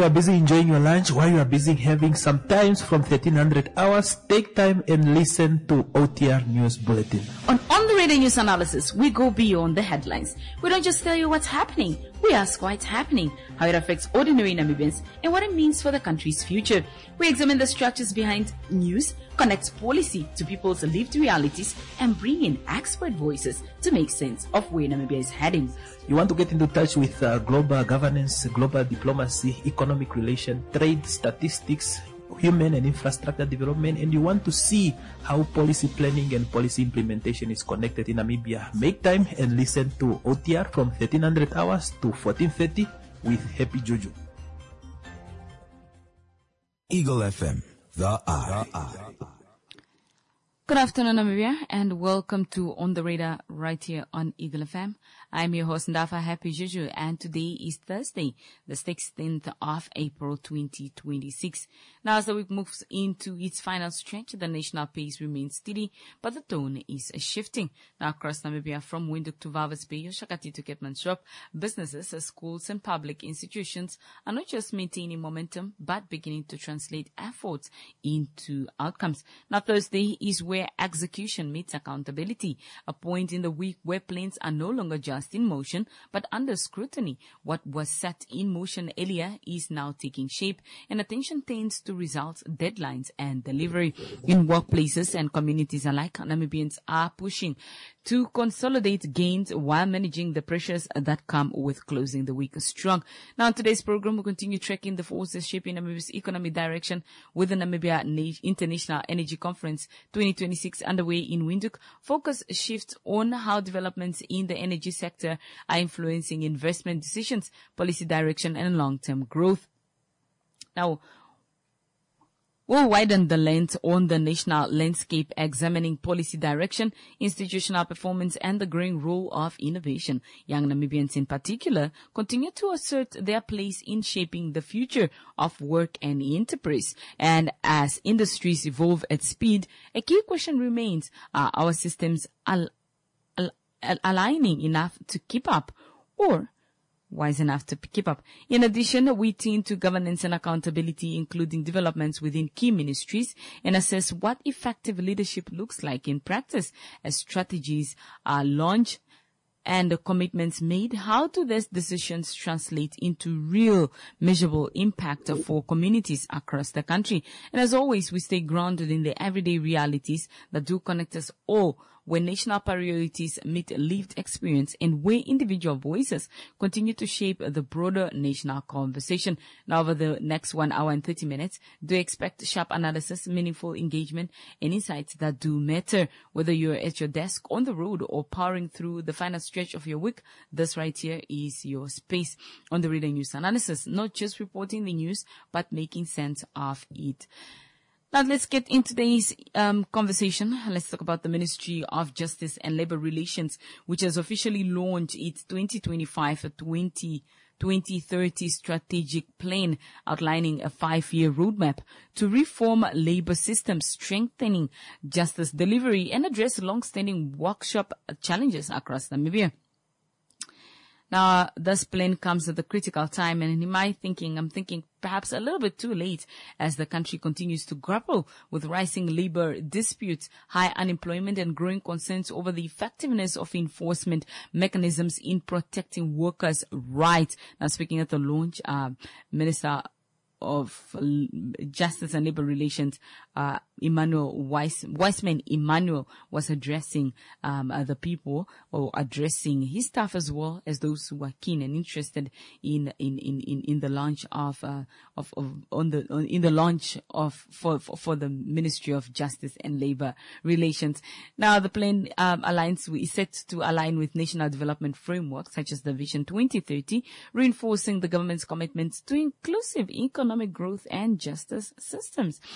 you are busy enjoying your lunch, while you are busy having some times from 1300 hours, take time and listen to OTR News Bulletin. On the Radio News Analysis, we go beyond the headlines. We don't just tell you what's happening. We ask why it's happening, how it affects ordinary Namibians, and what it means for the country's future. We examine the structures behind news, connect policy to people's lived realities, and bring in expert voices to make sense of where Namibia is heading. You want to get into touch with global governance, global diplomacy, economic relation, trade, statistics, human and infrastructure development, and you want to see how policy planning and policy implementation is connected in Namibia. Make time and listen to OTR from 1300 hours to 14:30 with Happy Juju. Eagle FM, the eye. Good afternoon, Namibia, and welcome to On the Radar right here on Eagle FM. I'm your host, Ndafa Happy Juju, and today is Thursday, the 16th of April 2026. Now, as the week moves into its final stretch, the national pace remains steady, but the tone is shifting. Now, across Namibia, from Windhoek to Walvis Bay, Oshakati to Keetmanshoop, businesses, schools, and public institutions are not just maintaining momentum, but beginning to translate efforts into outcomes. Now, Thursday is where execution meets accountability, a point in the week where plans are no longer just in motion, but under scrutiny. What was set in motion earlier is now taking shape, and attention tends to results, deadlines, and delivery. In workplaces and communities alike, Namibians are pushing to consolidate gains while managing the pressures that come with closing the week strong. Now, in today's program, we'll continue tracking the forces shaping Namibia's economic direction with the Namibia International Energy Conference 2026 underway in Windhoek. Focus shifts on how developments in the energy sector are influencing investment decisions, policy direction, and long-term growth. Now, we'll widen the lens on the national landscape, examining policy direction, institutional performance, and the growing role of innovation. Young Namibians in particular continue to assert their place in shaping the future of work and enterprise. And as industries evolve at speed, a key question remains, are our systems aligning enough to keep up, or wise enough to keep up? In addition, we tend to governance and accountability, including developments within key ministries, and assess what effective leadership looks like in practice as strategies are launched and commitments made. How do these decisions translate into real measurable impact for communities across the country? And as always, we stay grounded in the everyday realities that do connect us all, where national priorities meet lived experience and where individual voices continue to shape the broader national conversation. Now, over the next 1 hour and 30 minutes, do expect sharp analysis, meaningful engagement, and insights that do matter. Whether you're at your desk, on the road, or powering through the final stretch of your week, this right here is your space. On the Radio News Analysis, not just reporting the news, but making sense of it. Now, let's get into today's conversation. Let's talk about the Ministry of Justice and Labor Relations, which has officially launched its 2025-2030 strategic plan, outlining a 5-year roadmap to reform labor systems, strengthening justice delivery, and address long-standing workshop challenges across Namibia. Now, this plan comes at a critical time, and in my thinking, I'm thinking perhaps a little bit too late, as the country continues to grapple with rising labor disputes, high unemployment, and growing concerns over the effectiveness of enforcement mechanisms in protecting workers' rights. Now, speaking at the launch, Minister of Justice and Labor Relations, Wiseman Emmanuel, was addressing the people, or addressing his staff as well as those who are keen and interested in the launch for the Ministry of Justice and Labor Relations. Now, the plan is set to align with national development frameworks such as the Vision 2030, reinforcing the government's commitments to inclusive economic growth and justice systems.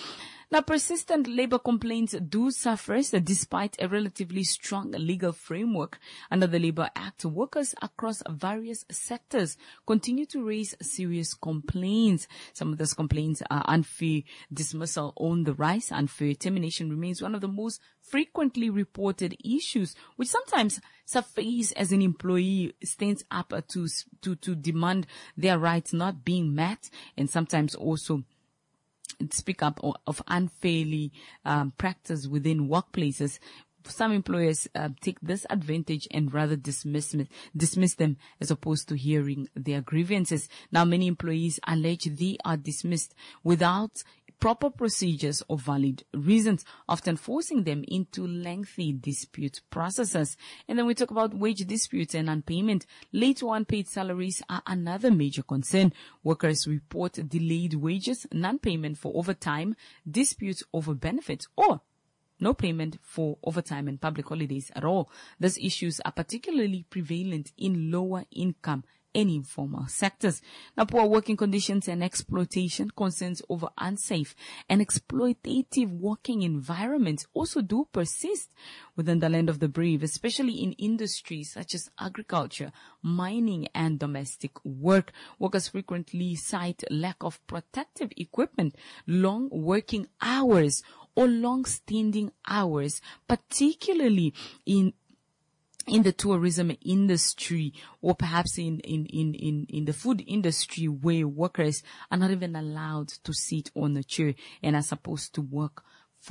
Now, persistent labor complaints do suffer despite a relatively strong legal framework. Under the Labor Act, workers across various sectors continue to raise serious complaints. Some of those complaints are unfair dismissal on the rise. Unfair termination remains one of the most frequently reported issues, which sometimes surface as an employee stands up to demand their rights not being met, and sometimes also speak up of unfairly practice within workplaces. Some employers take this advantage and rather dismiss them as opposed to hearing their grievances. Now, many employees allege they are dismissed without proper procedures or valid reasons, often forcing them into lengthy dispute processes. And then we talk about wage disputes and unpayment. Late or unpaid salaries are another major concern. Workers report delayed wages, non-payment for overtime, disputes over benefits, or no payment for overtime and public holidays at all. These issues are particularly prevalent in lower income and informal sectors. Now, poor working conditions and exploitation, concerns over unsafe and exploitative working environments also do persist within the land of the brave, especially in industries such as agriculture, mining, and domestic work. Workers frequently cite lack of protective equipment, long working hours, or long-standing hours, particularly in the tourism industry, or perhaps in the food industry, where workers are not even allowed to sit on a chair and are supposed to work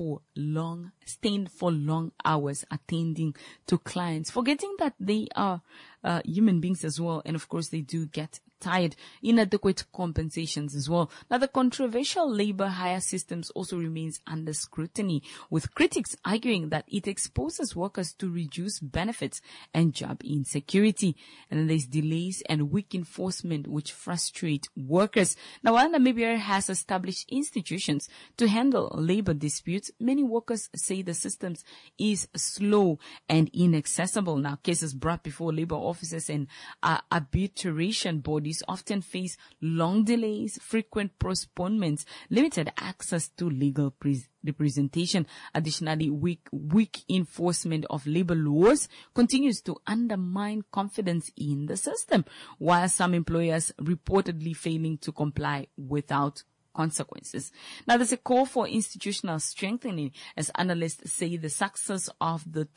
stand for long hours attending to clients, forgetting that they are human beings as well. And of course, they do get tired. Inadequate compensations as well. Now, the controversial labor hire systems also remains under scrutiny, with critics arguing that it exposes workers to reduced benefits and job insecurity. And then there's delays and weak enforcement, which frustrate workers. Now, while Namibia has established institutions to handle labor disputes, many workers say the systems is slow and inaccessible. Now, cases brought before labor officers and arbitration bodies often face long delays, frequent postponements, limited access to legal representation. Additionally, weak enforcement of labor laws continues to undermine confidence in the system, while some employers reportedly failing to comply without consequences. Now, there's a call for institutional strengthening, as analysts say the success of the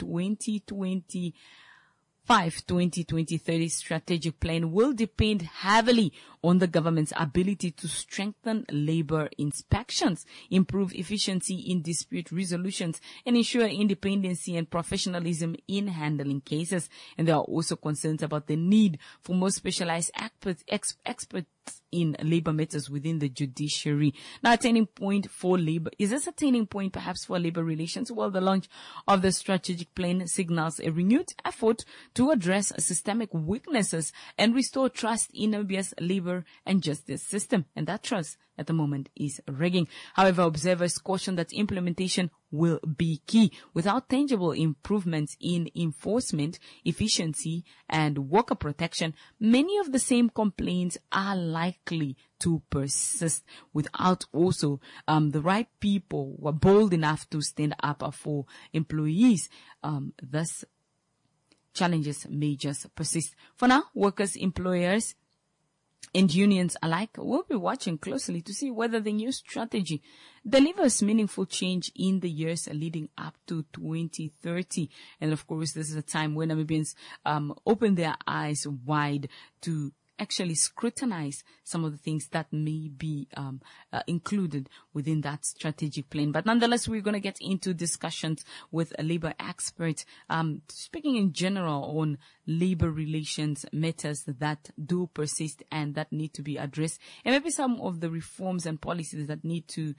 2020-30 strategic plan will depend heavily on the government's ability to strengthen labor inspections, improve efficiency in dispute resolutions, and ensure independency and professionalism in handling cases. And there are also concerns about the need for more specialized experts in labor matters within the judiciary. Now, a turning point for labor. Is this a turning point perhaps for labor relations? Well, the launch of the strategic plan signals a renewed effort to address systemic weaknesses and restore trust in Namibia's labor and justice system. And that trust at the moment is ragging. However, observers caution that implementation will be key. Without tangible improvements in enforcement, efficiency, and worker protection, many of the same complaints are likely to persist without also the right people who are bold enough to stand up for employees. Thus, challenges may just persist. For now, workers, employers, and unions alike will be watching closely to see whether the new strategy delivers meaningful change in the years leading up to 2030. And of course, this is a time when Namibians open their eyes wide to actually scrutinize some of the things that may be included within that strategic plan. But nonetheless, we're going to get into discussions with a labor expert, speaking in general on labor relations matters that do persist and that need to be addressed, and maybe some of the reforms and policies that need to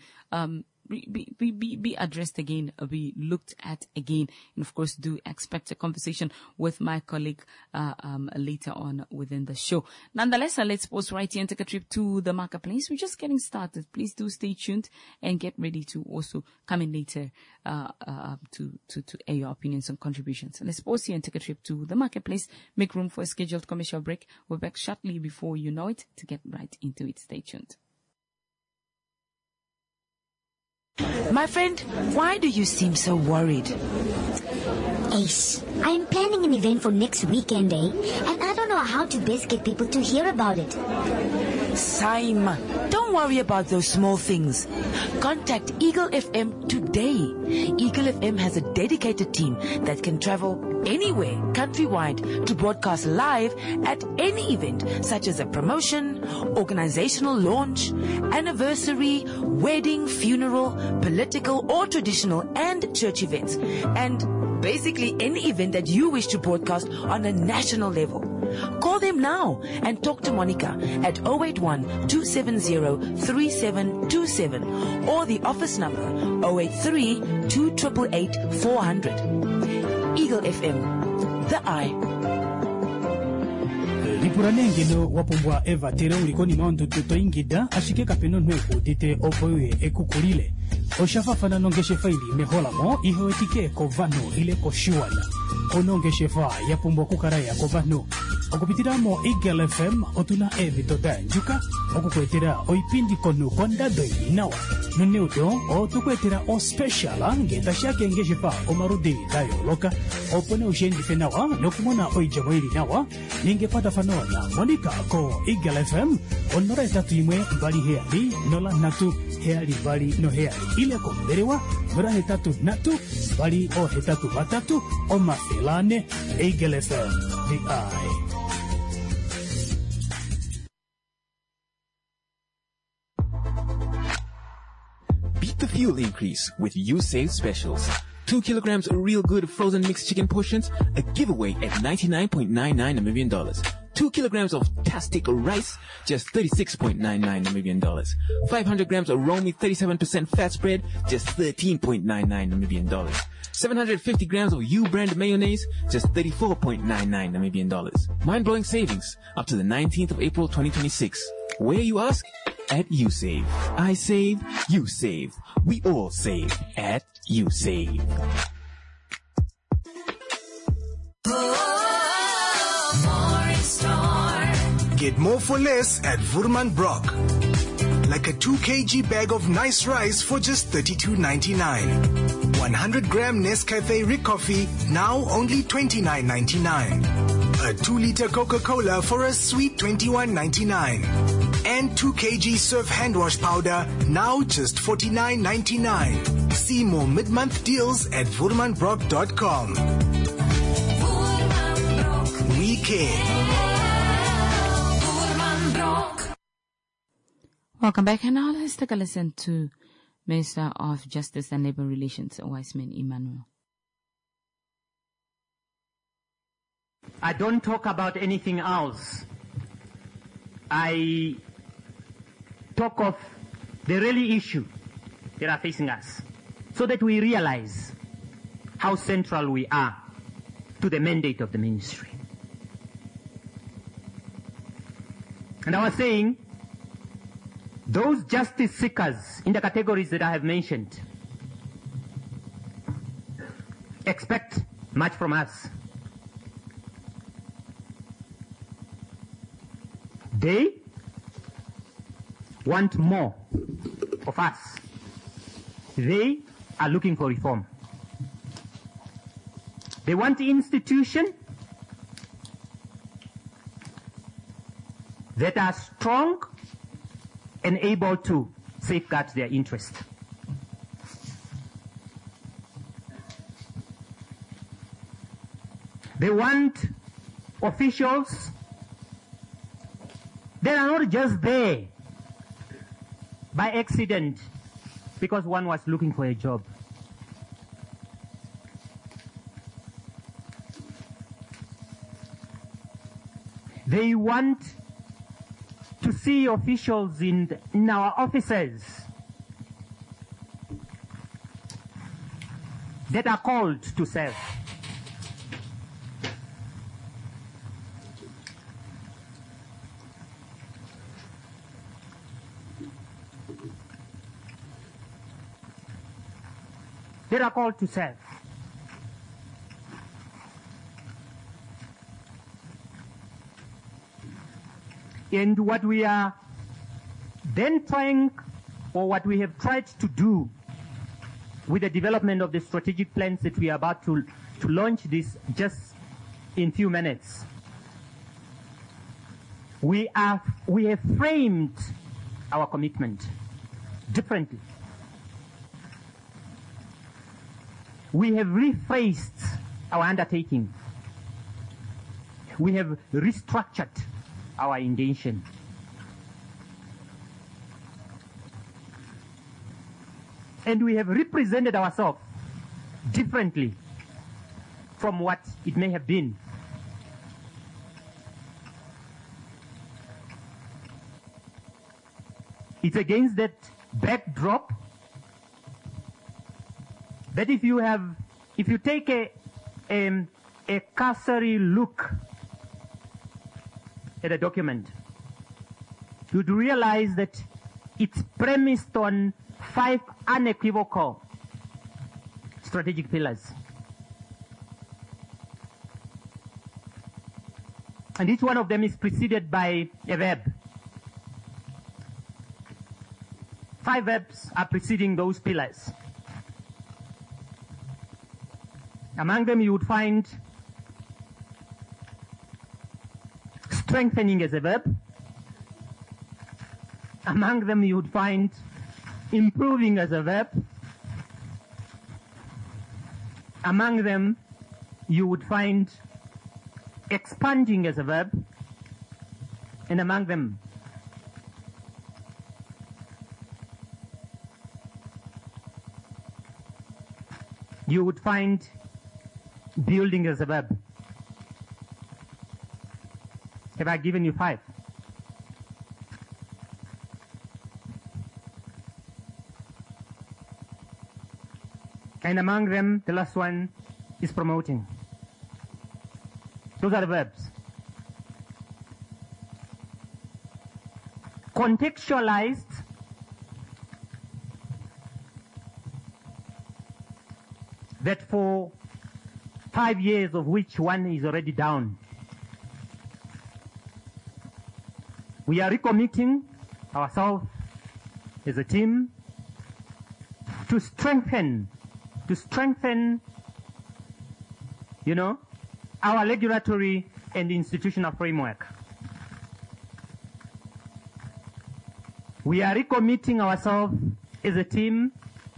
be addressed again, be looked at again. And of course, do expect a conversation with my colleague later on within the show. Nonetheless, let's pause right here and take a trip to the marketplace. We're just getting started. Please do stay tuned and get ready to also come in later to air your opinions and contributions. So let's pause here and take a trip to the marketplace. Make room for a scheduled commercial break. We're back shortly before you know it to get right into it. Stay tuned. My friend, why do you seem so worried? Ace, I'm planning an event for next weekend, and I don't know how to best get people to hear about it. Sime, don't worry about those small things. Contact Eagle FM today. Eagle FM has a dedicated team that can travel anywhere countrywide to broadcast live at any event, such as a promotion, organizational launch, anniversary, wedding, funeral, political or traditional and church events, and basically any event that you wish to broadcast on a national level. Call them now and talk to Monica at 081-270-3727 or the office number 083-288-400. Eagle FM, the eye. Lipuranengeno wapumbwa Eva tere ulikoni maondo tuto ingida ashike kapeno nweko dite opoye ekukulile. Oshafafana nongeshe faili meholamo ihoetike kovano ile koshuana. Onongeshe fa yapumbwa kukaraya kovano. Okupitiramo Eagle FM otuna evi todanjuka. Okukwetera oipindi konu kondado inawa. Nuneudo otukwetera o special ngeta shake ngeshe fa omarudi dayo loka. Opone ushendi fenawa nokumona oijamoiri nawa. Ningepata fanola Monica ko Eagle FM onora etatu imwe bali heali nola natu heali bali no heali ile ko berewa nora etatu natu bali o etatu batatu o mafelane Eagle FM the eye. Beat the fuel increase with USave specials. 2 kilograms of real good frozen mixed chicken portions, a giveaway at $99.99 Namibian. 2 kilograms of Tastic rice, just $36.99 Namibian. 500 grams of Romy 37% fat spread, just $13.99 Namibian. 750 grams of U-brand mayonnaise, just $34.99 Namibian. Mind-blowing savings up to the 19th of April 2026. Where, you ask? At USave. I save, you save. We all save at USave. Get more for less at Woermann Brock. Like a 2 kg bag of nice rice for just $32.99. 100 gram Nescafe Rick Coffee, now only $29.99. A 2-liter Coca-Cola for a sweet $21.99. And 2 kg Surf hand wash powder, now just $49.99. See more mid-month deals at WoermannBrock.com. We care. Welcome back, and now let's take a listen to Minister of Justice and Labour Relations, Wiseman Emmanuel. I don't talk about anything else. I talk of the really issue that are facing us, so that we realize how central we are to the mandate of the ministry. And I was saying, those justice seekers in the categories that I have mentioned expect much from us. They want more of us. They are looking for reform. They want the institution that are strong and able to safeguard their interest. They want officials that are not just there by accident because one was looking for a job. They want to see officials in our offices that are called to serve. That are called to serve. And what we are then trying, or what we have tried to do, with the development of the strategic plans that we are about to launch this just in few minutes, we have framed our commitment differently. We have rephrased our undertaking. We have restructured our intention. And we have represented ourselves differently from what it may have been. It's against that backdrop that if you take a cursory look at a document, you'd realize that it's premised on 5 unequivocal strategic pillars. And each one of them is preceded by a verb. 5 verbs are preceding those pillars. Among them you would find strengthening as a verb. Among them you would find improving as a verb. Among them you would find expanding as a verb. And among them you would find building as a verb. Have I given you 5? And among them, the last one is promoting. Those are the verbs. Contextualized that for 5 years, of which one is already down, we are recommitting ourselves as a team to strengthen, our regulatory and institutional framework. We are recommitting ourselves as a team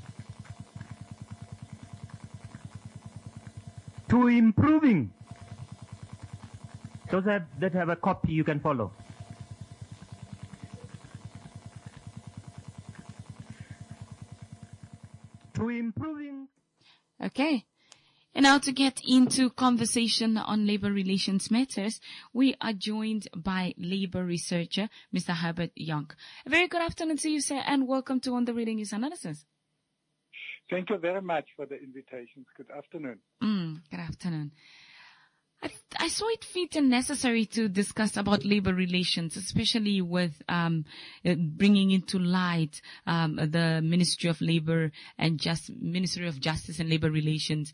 to improving. Those that have a copy, you can follow. To improving. Okay. And now to get into conversation on labor relations matters, we are joined by labor researcher, Mr. Herbert Young. A very good afternoon to you, sir, and welcome to On the Reading News Analysis. Thank you very much for the invitation. Good afternoon. Good afternoon. I saw it fit and necessary to discuss about labor relations, especially with bringing into light the Ministry of Labor and Ministry of Justice and Labor Relations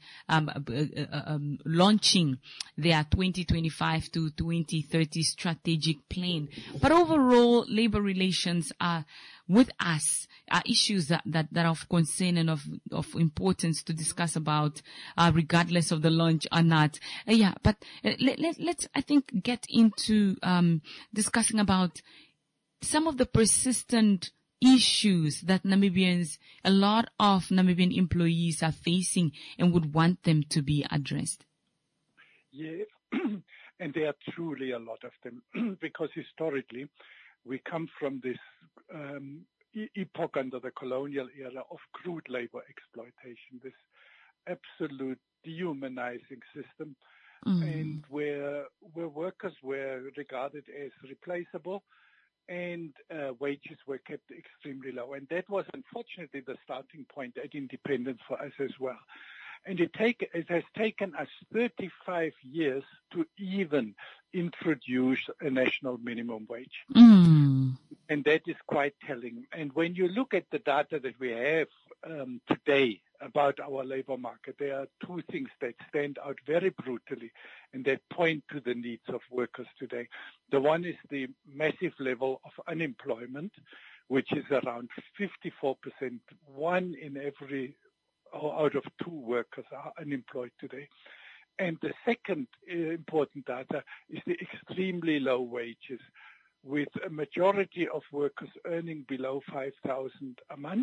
launching their 2025 to 2030 strategic plan. But overall, labor relations are with us are issues that are of concern and of importance to discuss about, regardless of the launch or not. But let's, I think, get into discussing about some of the persistent issues that a lot of Namibian employees are facing and would want them to be addressed. Yeah, and there are truly a lot of them, because historically we come from this epoch under the colonial era of crude labor exploitation, this absolute dehumanizing system, and where workers were regarded as replaceable and wages were kept extremely low. And that was unfortunately the starting point at independence for us as well. And it has taken us 35 years to even introduce a national minimum wage. And that is quite telling. And when you look at the data that we have today about our labor market, there are 2 things that stand out very brutally and that point to the needs of workers today. The one is the massive level of unemployment, which is around 54%. 1 in every out of 2 workers are unemployed today. And the second important data is the extremely low wages, with a majority of workers earning below 5,000 a month,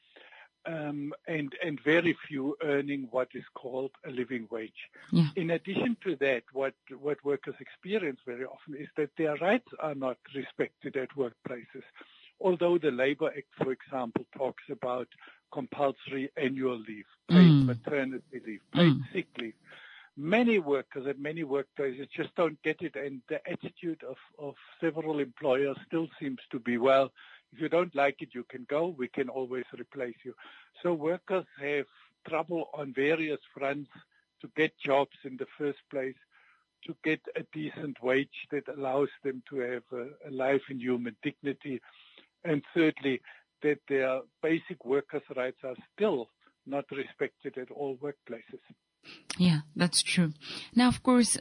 and very few earning what is called a living wage. Yeah. In addition to that, what workers experience very often is that their rights are not respected at workplaces. Although the Labour Act, for example, talks about compulsory annual leave, paid maternity leave, paid sick leave, many workers at many workplaces just don't get it, and the attitude of several employers still seems to be, well, if you don't like it, you can go, we can always replace you. So workers have trouble on various fronts to get jobs in the first place, to get a decent wage that allows them to have a life in human dignity, and thirdly, that their basic workers' rights are still not respected at all workplaces. Yeah, that's true. Now, of course,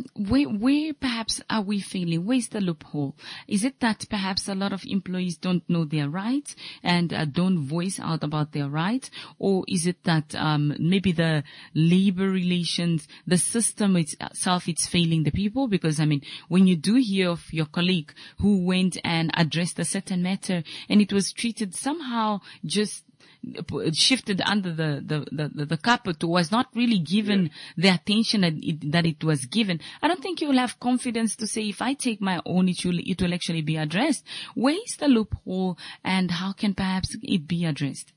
where perhaps are we failing? Where's the loophole? Is it that perhaps a lot of employees don't know their rights and don't voice out about their rights? Or is it that maybe the labor relations, the system itself, it's failing the people? Because, I mean, when you do hear of your colleague who went and addressed a certain matter and it was treated somehow just shifted under the carpet, was not really given the attention that it was given, I don't think you will have confidence to say, if I take my own, it will actually be addressed. Where is the loophole, and how can perhaps it be addressed?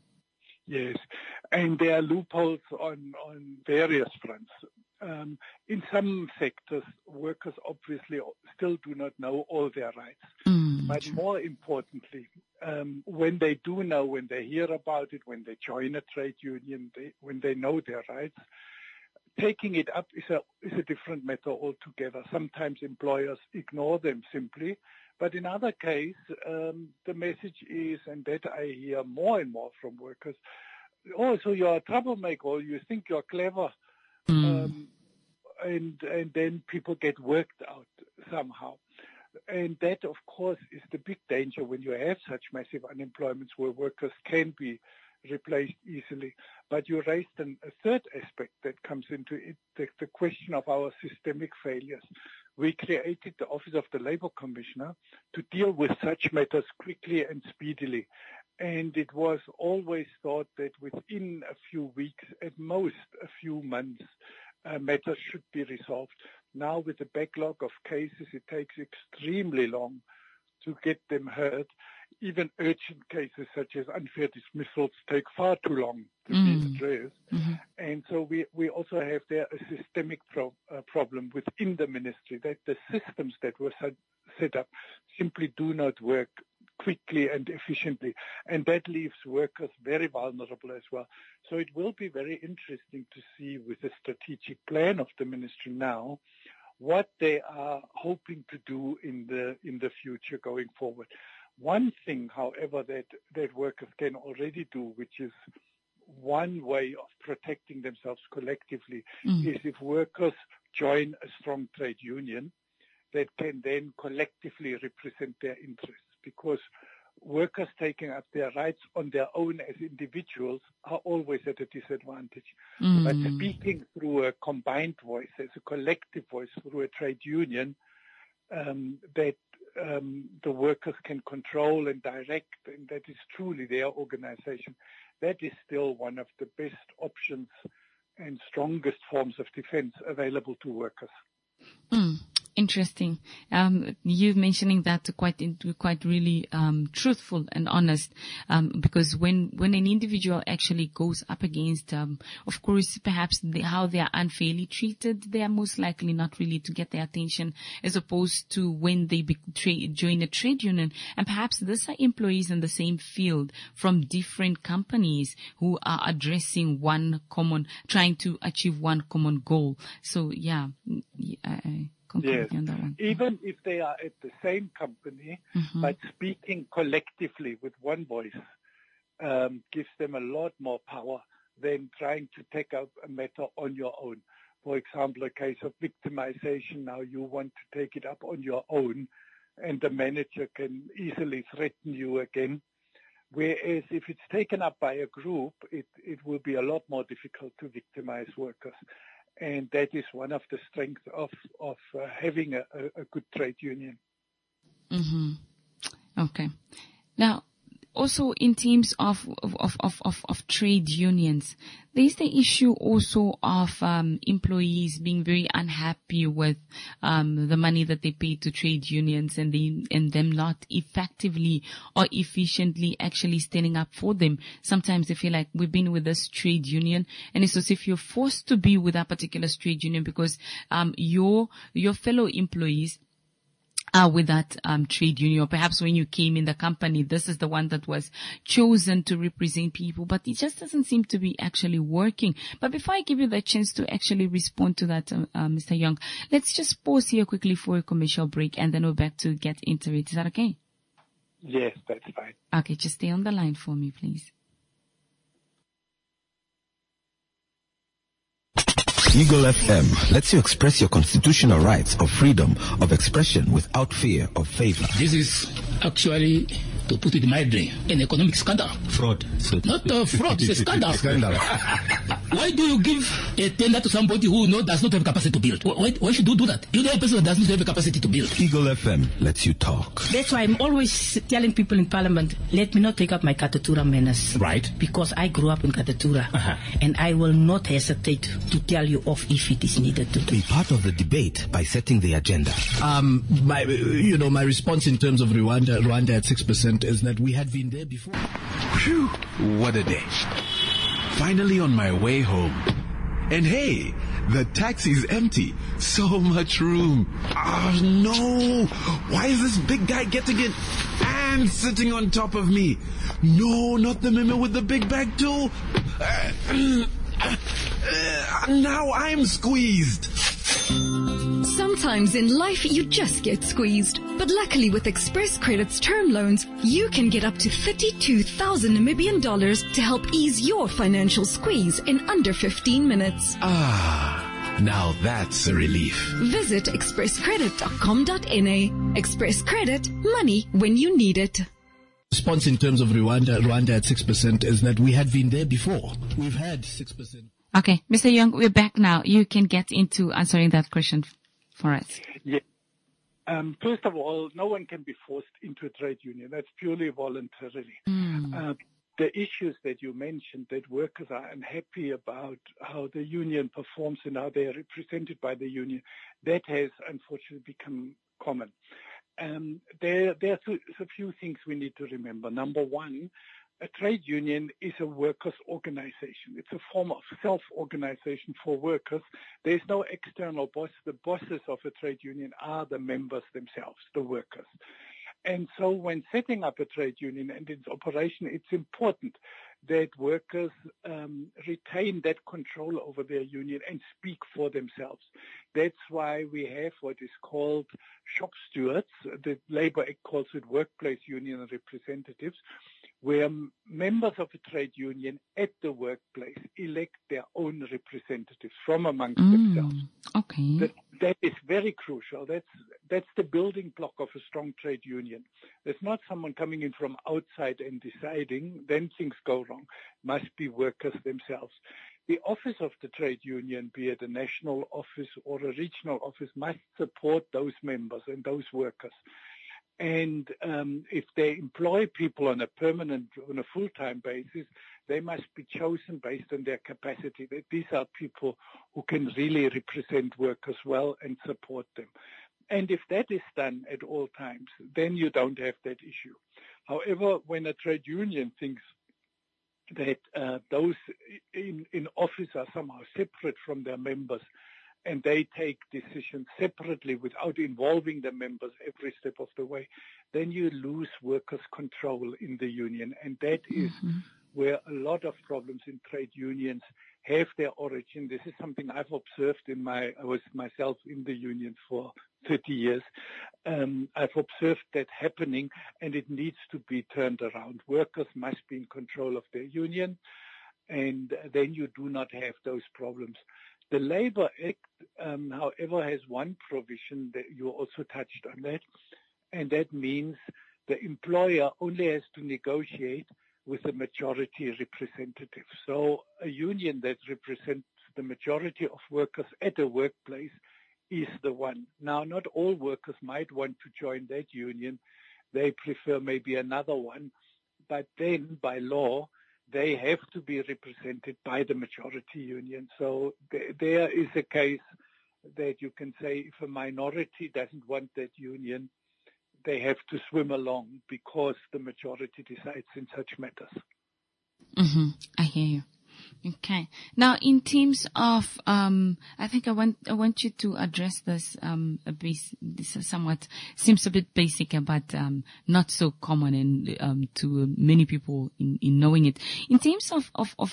Yes, and there are loopholes on various fronts. In some sectors, workers obviously still do not know all their rights. But more importantly, when they do know, when they hear about it, when they join a trade union, when they know their rights, taking it up is a different matter altogether. Sometimes employers ignore them simply, but in other cases, the message is, and that I hear more and more from workers, oh, so you're a troublemaker, or you think you're clever. And then people get worked out somehow. And that, of course, is the big danger when you have such massive unemployments where workers can be replaced easily. But you raised a third aspect that comes into it, the question of our systemic failures. We created the Office of the Labour Commissioner to deal with such matters quickly and speedily. And it was always thought that within a few weeks, at most a few months, matters should be resolved. Now, with the backlog of cases, it takes extremely long to get them heard. Even urgent cases such as unfair dismissals take far too long to be addressed. And so we also have there a systemic problem within the ministry, that the systems that were set up simply do not work quickly and efficiently, and that leaves workers very vulnerable as well. So it will be very interesting to see with the strategic plan of the ministry now what they are hoping to do in the future going forward. One thing, however, that workers can already do, which is one way of protecting themselves collectively, is if workers join a strong trade union that can then collectively represent their interests. Because workers taking up their rights on their own as individuals are always at a disadvantage. But speaking through a combined voice, as a collective voice through a trade union, that the workers can control and direct, and that is truly their organization, that is still one of the best options and strongest forms of defense available to workers. Interesting. You mentioning that quite really truthful and honest, because when an individual actually goes up against, of course, perhaps how they are unfairly treated, they are most likely not really to get their attention, as opposed to when they join a trade union. And perhaps these are employees in the same field from different companies who are addressing trying to achieve one common goal. So yeah, yes, even if they are at the same company, but speaking collectively with one voice gives them a lot more power than trying to take up a matter on your own. For example, a case of victimization, now you want to take it up on your own, and the manager can easily threaten you again. Whereas if it's taken up by a group, it will be a lot more difficult to victimize workers. And that is one of the strengths of having a good trade union. Mm-hmm. Okay. Now, also in terms of trade unions, there's the issue also of employees being very unhappy with the money that they pay to trade unions and them not effectively or efficiently actually standing up for them. Sometimes they feel like we've been with this trade union, and it's as if you're forced to be with that particular trade union because your fellow employees with that trade union, or perhaps when you came in the company, this is the one that was chosen to represent people, but it just doesn't seem to be actually working. But before I give you the chance to actually respond to that, Mr. Young, let's just pause here quickly for a commercial break, and then we're back to get into it. Is that okay? Yes, that's fine. Okay, just stay on the line for me, please. Eagle FM lets you express your constitutional rights of freedom of expression without fear of favor. This is actually, to put it mildly, an economic scandal. Fraud. Not fraud, it's a scandal. Why do you give a tender to somebody who does not have capacity to build? Why should you do that? You're the person that does not have the capacity to build. Eagle FM lets you talk. That's why I'm always telling people in Parliament, let me not take up my Katatura manners. Right. Because I grew up in Katatura. And I will not hesitate to tell you off if it is needed to do. Be part of the debate by setting the agenda. My response in terms of Rwanda at 6% is that we had been there before. Phew, what a day. Finally on my way home. And hey, the taxi's empty. So much room. Oh no! Why is this big guy getting it and sitting on top of me? No, not the memo with the big bag too. Now I'm squeezed. Sometimes in life you just get squeezed. But luckily with Express Credit's term loans, you can get up to 32,000 Namibian dollars to help ease your financial squeeze in under 15 minutes. Now that's a relief. Visit expresscredit.com.na. Express Credit, money when you need it. Response in terms of Rwanda at 6% is that we had been there before. We've had 6%. Okay, Mr. Young, we're back now. You can get into answering that question for us. Yeah. First of all, no one can be forced into a trade union. That's purely voluntarily. The issues that you mentioned, that workers are unhappy about how the union performs and how they are represented by the union, that has unfortunately become common. There are a few things we need to remember. Number one, a trade union is a workers' organization. It's a form of self-organization for workers. There's no external boss. The bosses of a trade union are the members themselves, the workers. And so when setting up a trade union and its operation, it's important that workers retain that control over their union and speak for themselves. That's why we have what is called shop stewards. The Labour Act calls it workplace union representatives, where members of a trade union at the workplace elect their own representatives from amongst themselves. Okay. That is very crucial. That's the building block of a strong trade union. There's not someone coming in from outside and deciding, then things go wrong. Must be workers themselves. The office of the trade union, be it a national office or a regional office, must support those members and those workers. And if they employ people on a full-time basis, they must be chosen based on their capacity. That these are people who can really represent workers well and support them. And if that is done at all times, then you don't have that issue. However, when a trade union thinks that those in office are somehow separate from their members, and they take decisions separately without involving the members every step of the way, then you lose workers' control in the union. And that is where a lot of problems in trade unions have their origin. This is something I've observed I was myself in the union for 30 years. I've observed that happening, and it needs to be turned around. Workers must be in control of their union, and then you do not have those problems. The Labour Act, however, has one provision that you also touched on that, and that means the employer only has to negotiate with a majority representative. So a union that represents the majority of workers at a workplace is the one. Now, not all workers might want to join that union. They prefer maybe another one. But then, by law, they have to be represented by the majority union. So there is a case that you can say if a minority doesn't want that union, they have to swim along because the majority decides in such matters. Mm-hmm. I hear you. Okay. Now, in terms of, I think I want you to address this, this somewhat seems a bit basic, but not so common and to many people in knowing it. In terms of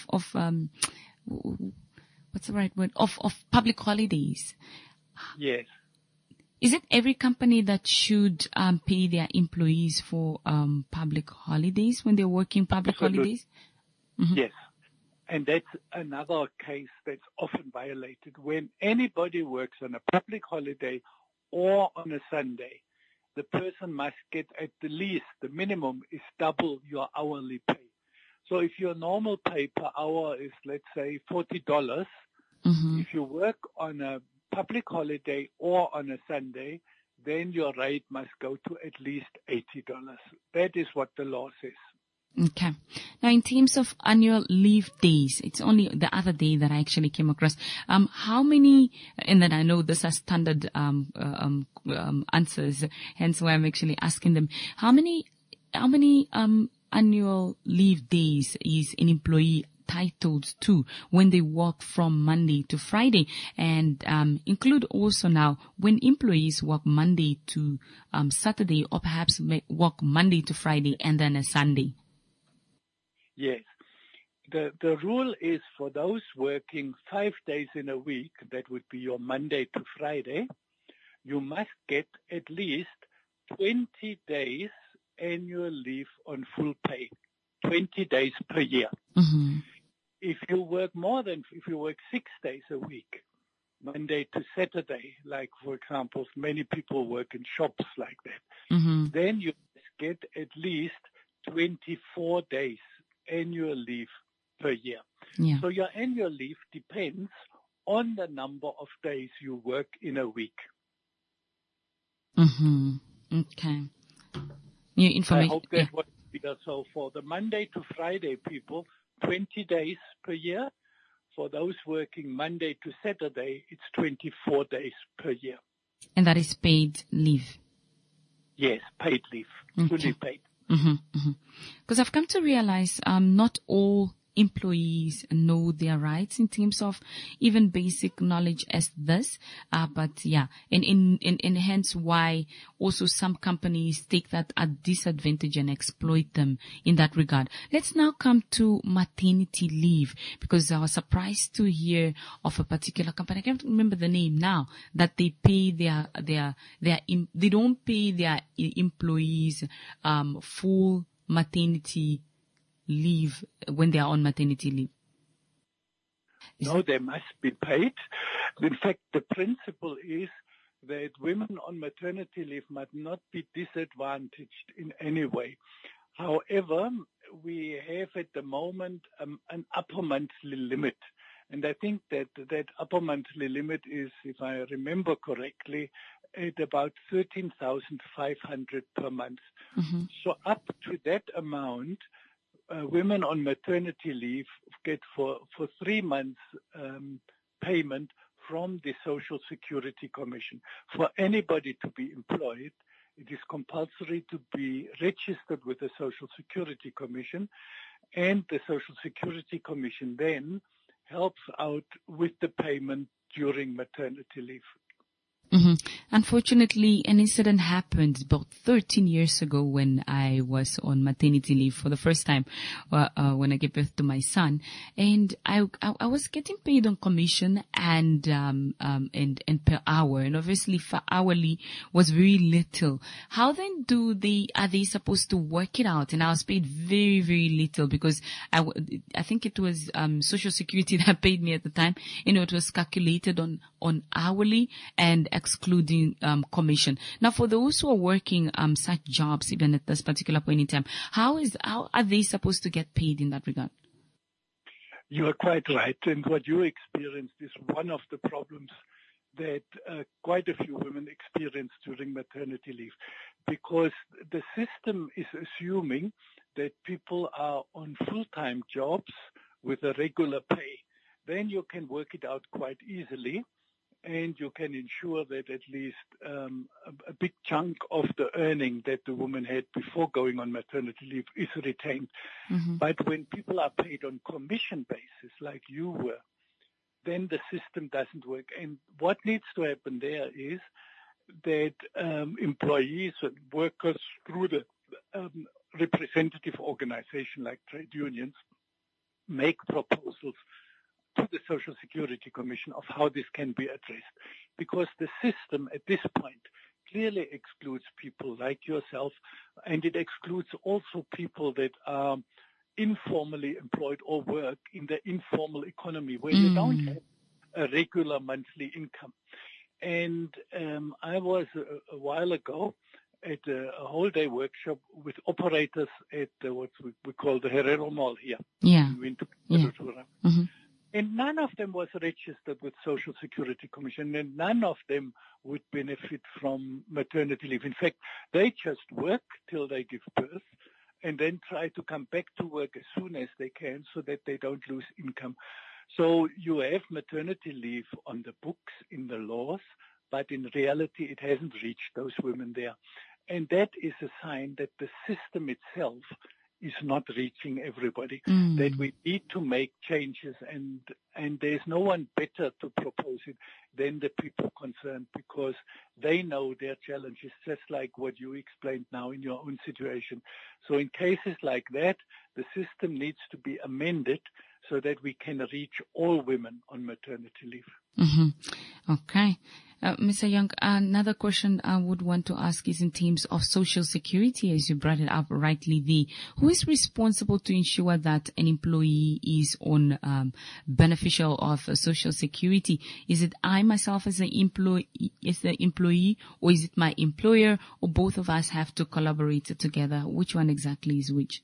what's the right word? Of public holidays. Yes. Is it every company that should pay their employees for public holidays when they're working public holidays? Mm-hmm. Yes. And that's another case that's often violated. When anybody works on a public holiday or on a Sunday, the person must get at the least, the minimum is double your hourly pay. So if your normal pay per hour is, let's say, $40, mm-hmm. if you work on a public holiday or on a Sunday, then your rate must go to at least $80. That is what the law says. Okay. Now, in terms of annual leave days, it's only the other day that I actually came across. How many, and then I know this are standard answers, hence why I'm actually asking them. How many annual leave days is an employee entitled to when they work from Monday to Friday? And include also now when employees work Monday to Saturday, or perhaps work Monday to Friday and then a Sunday. Yes. The rule is for those working 5 days in a week, that would be your Monday to Friday, you must get at least 20 days annual leave on full pay, 20 days per year. Mm-hmm. If you work 6 days a week, Monday to Saturday, like, for example, many people work in shops like that, mm-hmm. then you must get at least 24 days annual leave per year. Yeah. So your annual leave depends on the number of days you work in a week. Mm-hmm. Okay. New information. I hope that was clear. So for the Monday to Friday people, 20 days per year. For those working Monday to Saturday, it's 24 days per year. And that is paid leave? Yes, paid leave, fully paid. Because I've come to realize not all employees know their rights in terms of even basic knowledge as this. But yeah, and hence why also some companies take that at disadvantage and exploit them in that regard. Let's now come to maternity leave, because I was surprised to hear of a particular company. I can't remember the name now, that they pay they don't pay their employees full maternity leave when they are on maternity leave. No, they must be paid. In fact, the principle is that women on maternity leave must not be disadvantaged in any way. However, we have at the moment an upper monthly limit. And I think that upper monthly limit is, if I remember correctly, at about 13,500 per month. Mm-hmm. So up to that amount, women on maternity leave get for 3 months payment from the Social Security Commission. For anybody to be employed, it is compulsory to be registered with the Social Security Commission, and the Social Security Commission then helps out with the payment during maternity leave. Mm-hmm. Unfortunately, an incident happened about 13 years ago when I was on maternity leave for the first time, when I gave birth to my son, and I was getting paid on commission and per hour, and obviously for hourly was very little. How then are they supposed to work it out? And I was paid very, very little because I think it was Social Security that paid me at the time. It was calculated on hourly, and excluding commission. Now, for those who are working such jobs, even at this particular point in time, how are they supposed to get paid in that regard? You are quite right. And what you experienced is one of the problems that quite a few women experience during maternity leave, because the system is assuming that people are on full-time jobs with a regular pay. Then you can work it out quite easily, and you can ensure that at least a big chunk of the earning that the woman had before going on maternity leave is retained. Mm-hmm. But when people are paid on commission basis, like you were, then the system doesn't work. And what needs to happen there is that employees and workers through the representative organization like trade unions make proposals to the Social Security Commission of how this can be addressed. Because the system at this point clearly excludes people like yourself, and it excludes also people that are informally employed or work in the informal economy where you don't have a regular monthly income. And I was a while ago at a whole day workshop with operators at what we call the Herero Mall here. Yeah. In Mm-hmm. And none of them was registered with Social Security Commission, and none of them would benefit from maternity leave. In fact, they just work till they give birth and then try to come back to work as soon as they can so that they don't lose income. So you have maternity leave on the books in the laws, but in reality it hasn't reached those women there. And that is a sign that the system itself is not reaching everybody, that we need to make changes, and there's no one better to propose it than the people concerned, because they know their challenges, just like what you explained now in your own situation. So in cases like that, the system needs to be amended so that we can reach all women on maternity leave. Mm-hmm. Okay. Mr. Young, another question I would want to ask is in terms of Social Security, as you brought it up rightly there. Who is responsible to ensure that an employee is on beneficial of Social Security? Is it I myself as the employee, or is it my employer, or both of us have to collaborate together? Which one exactly is which?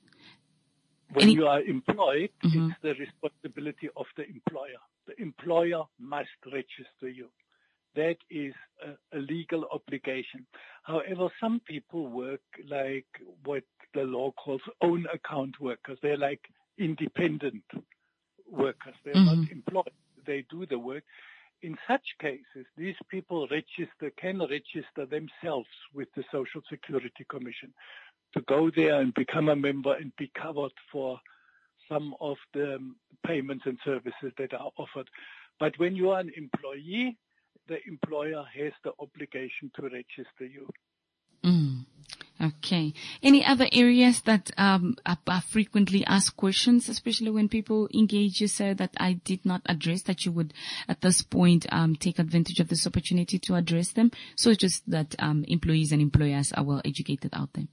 When you are employed, it's the responsibility of the employer. The employer must register you. That is a legal obligation. However, some people work like what the law calls own account workers. They're like independent workers. They're not employed. They do the work. In such cases, these people can register themselves with the Social Security Commission to go there and become a member and be covered for some of the payments and services that are offered. But when you are an employee, the employer has the obligation to register you. Okay. Any other areas that are frequently asked questions, especially when people engage you, say that I did not address, that you would at this point take advantage of this opportunity to address them? So just that employees and employers are well educated out there.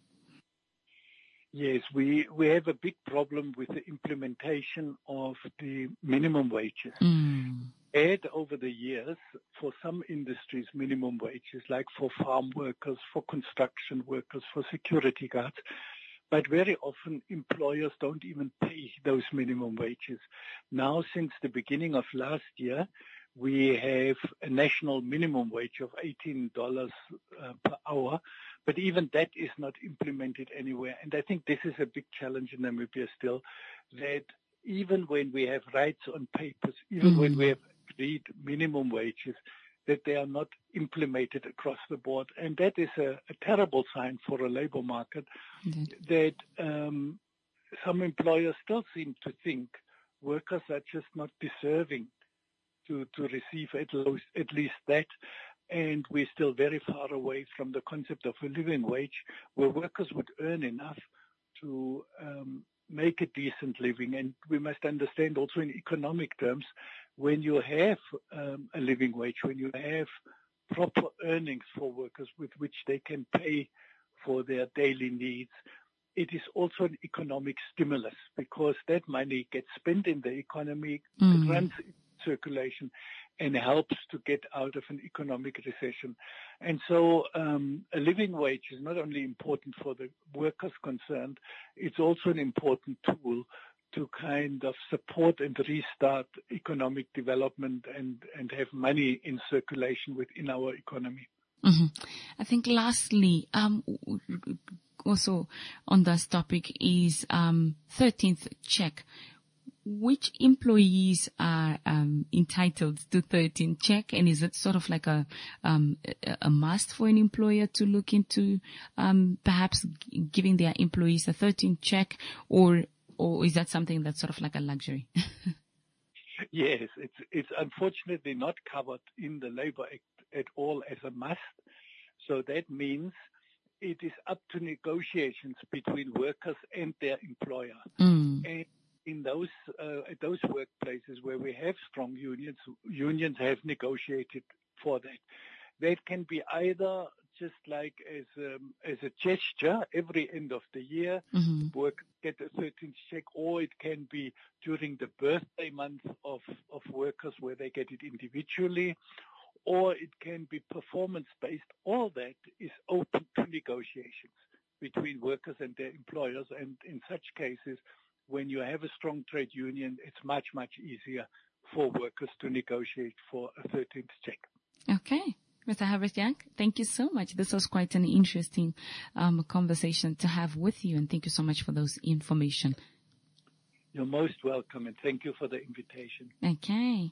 Yes, we have a big problem with the implementation of the minimum wages. And over the years, for some industries, minimum wages, like for farm workers, for construction workers, for security guards. But very often, employers don't even pay those minimum wages. Now, since the beginning of last year, we have a national minimum wage of $18 per hour, but even that is not implemented anywhere. And I think this is a big challenge in Namibia still, that even when we have rights on papers, even when we have agreed minimum wages, that they are not implemented across the board. And that is a terrible sign for a labor market, that some employers still seem to think workers are just not deserving to receive at least that. And we're still very far away from the concept of a living wage where workers would earn enough to make a decent living. And we must understand also in economic terms, when you have a living wage, when you have proper earnings for workers with which they can pay for their daily needs, it is also an economic stimulus, because that money gets spent in the economy, it runs in circulation, and helps to get out of an economic recession. And so a living wage is not only important for the workers concerned, it's also an important tool to kind of support and restart economic development and have money in circulation within our economy. Mm-hmm. I think lastly, also on this topic is 13th check. Which employees are entitled to 13th check, and is it sort of like a must for an employer to look into perhaps giving their employees a 13th check, or is that something that's sort of like a luxury? Yes, it's unfortunately not covered in the Labour Act at all as a must. So that means it is up to negotiations between workers and their employer. And in those at those workplaces where we have strong unions have negotiated for that. That can be either just like as a gesture every end of the year, work get a 13th check, or it can be during the birthday month of workers where they get it individually, or it can be performance-based. All that is open to negotiations between workers and their employers, and in such cases, when you have a strong trade union, it's much, much easier for workers to negotiate for a 13th check. Okay. Mr. Herbert Young, thank you so much. This was quite an interesting conversation to have with you, and thank you so much for those information. You're most welcome, and thank you for the invitation. Okay.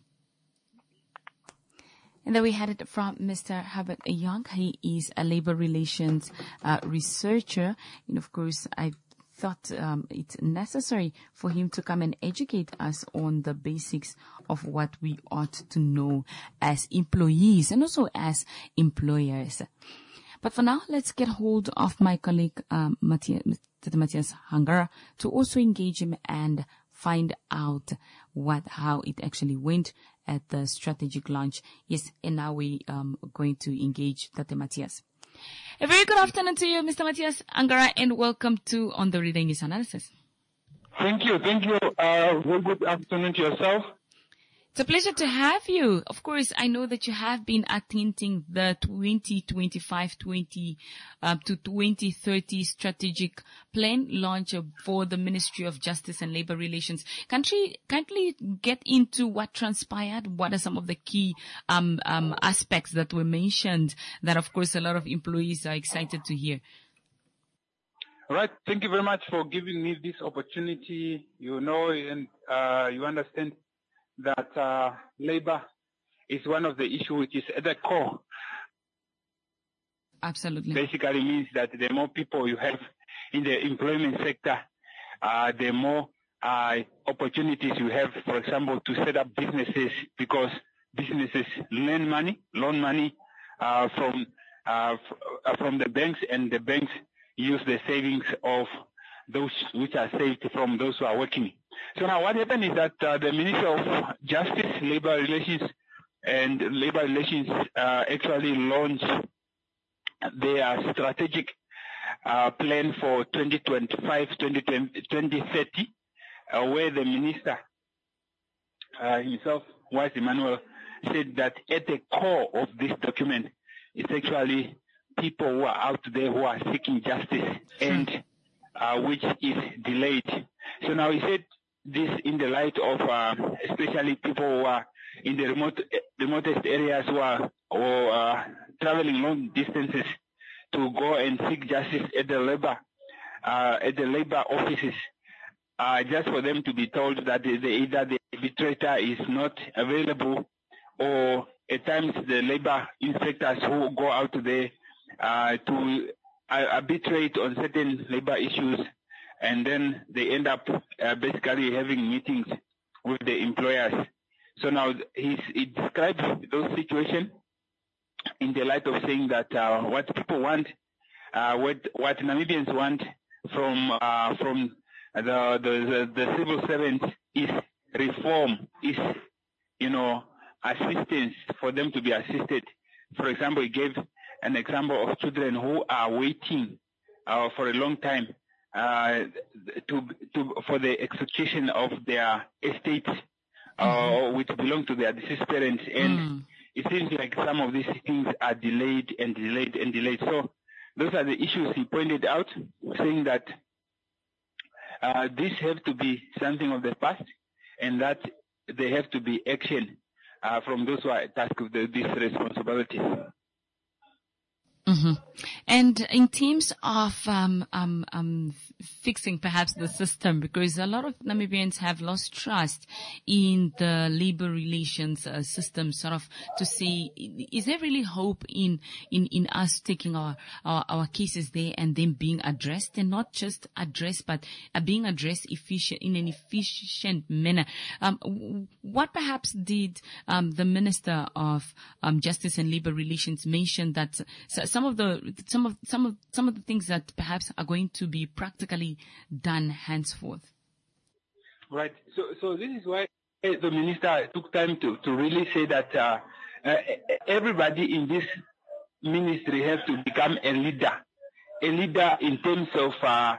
And then we had it from Mr. Herbert Young. He is a labor relations researcher, and of course, I thought it's necessary for him to come and educate us on the basics of what we ought to know as employees and also as employers. But for now, let's get hold of my colleague, Matthias Hangara, to also engage him and find out how it actually went at the strategic launch. Yes, and now we are going to engage Tate Matthias. A very good afternoon to you, Mr. Matthias Hangara, and welcome to On the Reading News Analysis. Thank you. Very good afternoon to yourself. It's a pleasure to have you. Of course, I know that you have been attending the 2025 to 2030 strategic plan launch for the Ministry of Justice and Labor Relations. Kindly get into what transpired. What are some of the key aspects that were mentioned that, of course, a lot of employees are excited to hear? All right. Thank you very much for giving me this opportunity. You know, and you understand that labor is one of the issues which is at the core. Absolutely. Basically means that the more people you have in the employment sector, the more opportunities you have, for example, to set up businesses, because businesses loan money from the banks, and the banks use the savings of those which are saved from those who are working. So now what happened is that the Ministry of Justice, Labor Relations actually launched their strategic plan for 2025-2030, where the minister himself, Wise Emmanuel, said that at the core of this document is actually people who are out there who are seeking justice and which is delayed. So now he said this in the light of especially people who are in the remotest areas who are traveling long distances to go and seek justice at the labor offices, just for them to be told that either the arbitrator is not available, or at times the labor inspectors who go out there to arbitrate on certain labor issues, and then they end up basically having meetings with the employers. So now he describes those situations in the light of saying that what people want, what Namibians want from the civil servants is reform, is assistance for them to be assisted. For example, he gave an example of children who are waiting for a long time for the execution of their estates which belong to their deceased parents. And it seems like some of these things are delayed and delayed and delayed. So those are the issues he pointed out, saying that this have to be something of the past, and that there have to be action from those who are tasked with these responsibilities. And in terms of fixing perhaps the system, because a lot of Namibians have lost trust in the labor relations system, sort of to see, is there really hope in us taking our cases there and them being addressed, and not just addressed, but being addressed in an efficient manner? What perhaps did the Minister of Justice and Labor Relations mention that some of the things that perhaps are going to be practically done henceforth? Right. So this is why the minister took time to really say that everybody in this ministry has to become a leader in terms of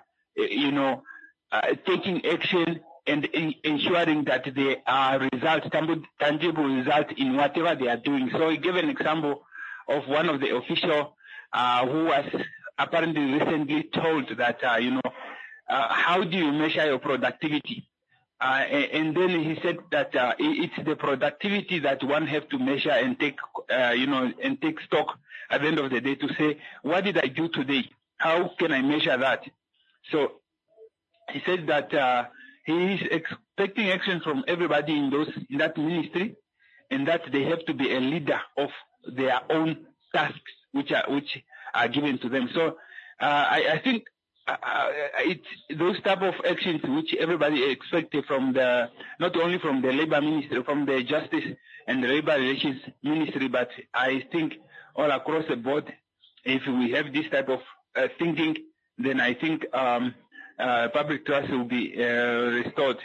taking action and ensuring that there are results, tangible results in whatever they are doing. So he gave an example of one of the officials who was apparently recently told that, how do you measure your productivity? And then he said that it's the productivity that one have to measure and take, and take stock at the end of the day to say, what did I do today? How can I measure that? So he said that he is expecting action from everybody in that ministry, and that they have to be a leader of their own tasks which are given to them. So I think it's those type of actions which everybody expected from not only from the labor ministry, from the justice and the labor relations ministry, but I think all across the board, if we have this type of thinking, then I think public trust will be restored.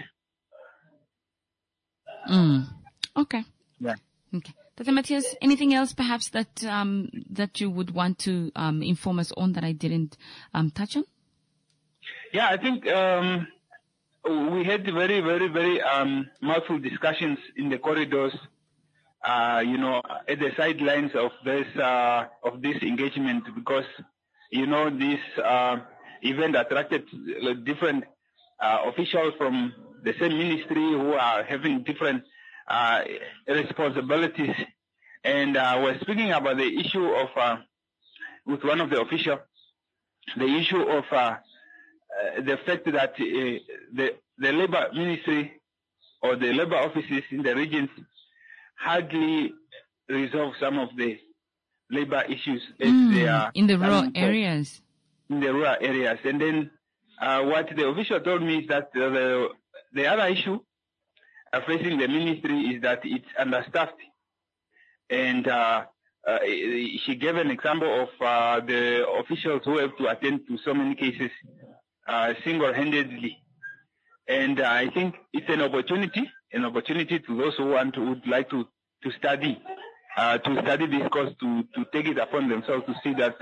Okay. Yeah. Okay. Dr. Matthias, anything else perhaps that you would want to inform us on that I didn't touch on? Yeah, I think we had very, very, very mouthful discussions in the corridors, at the sidelines of this engagement, because this event attracted different officials from the same ministry who are having different responsibilities, and we're speaking about the issue of with one of the officials, the issue of the fact that the labor ministry or the labor offices in the regions hardly resolve some of the labor issues in the rural areas. In the rural areas, and then what the official told me is that the other issue facing the ministry is that it's understaffed, and she gave an example of the officials who have to attend to so many cases single-handedly, and I think it's an opportunity to those who would like to study this course, to take it upon themselves to see that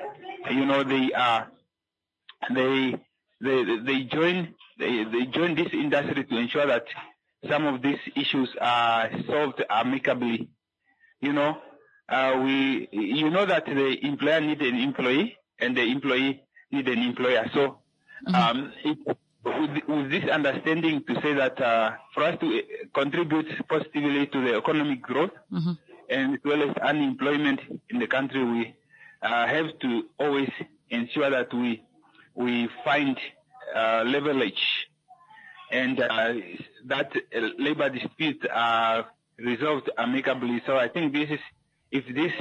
they join this industry to ensure that some of these issues are solved amicably. That the employer needs an employee and the employee needs an employer. So with this understanding, to say that for us to contribute positively to the economic growth and as well as unemployment in the country, we have to always ensure that we find leverage, and that labor disputes are resolved amicably. So I think if these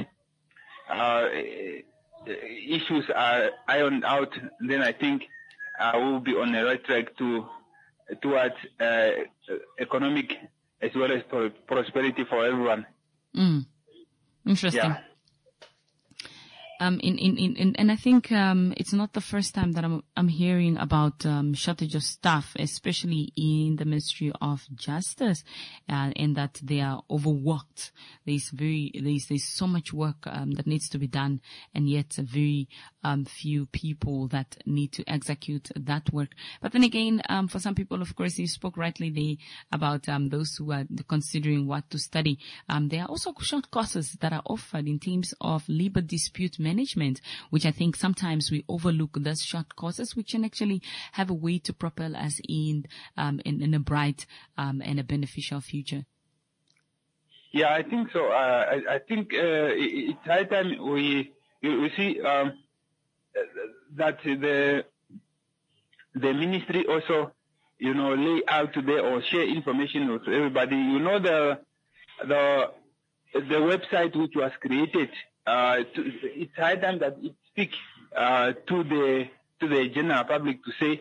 issues are ironed out, then I think we'll be on the right track towards economic as well as prosperity for everyone. Interesting. Yeah. And I think it's not the first time that I'm hearing about shortage of staff, especially in the Ministry of Justice, and that they are overworked. There's so much work that needs to be done, and yet very few people that need to execute that work. But then again, for some people, of course, you spoke rightly there about those who are considering what to study. There are also short courses that are offered in terms of labor dispute management, which I think sometimes we overlook those short courses, which can actually have a way to propel us in a bright and a beneficial future. Yeah, I think so. I think it's high time we see that the ministry also, lay out there or share information with everybody. The website which was created. It's high time that it speaks to the general public to say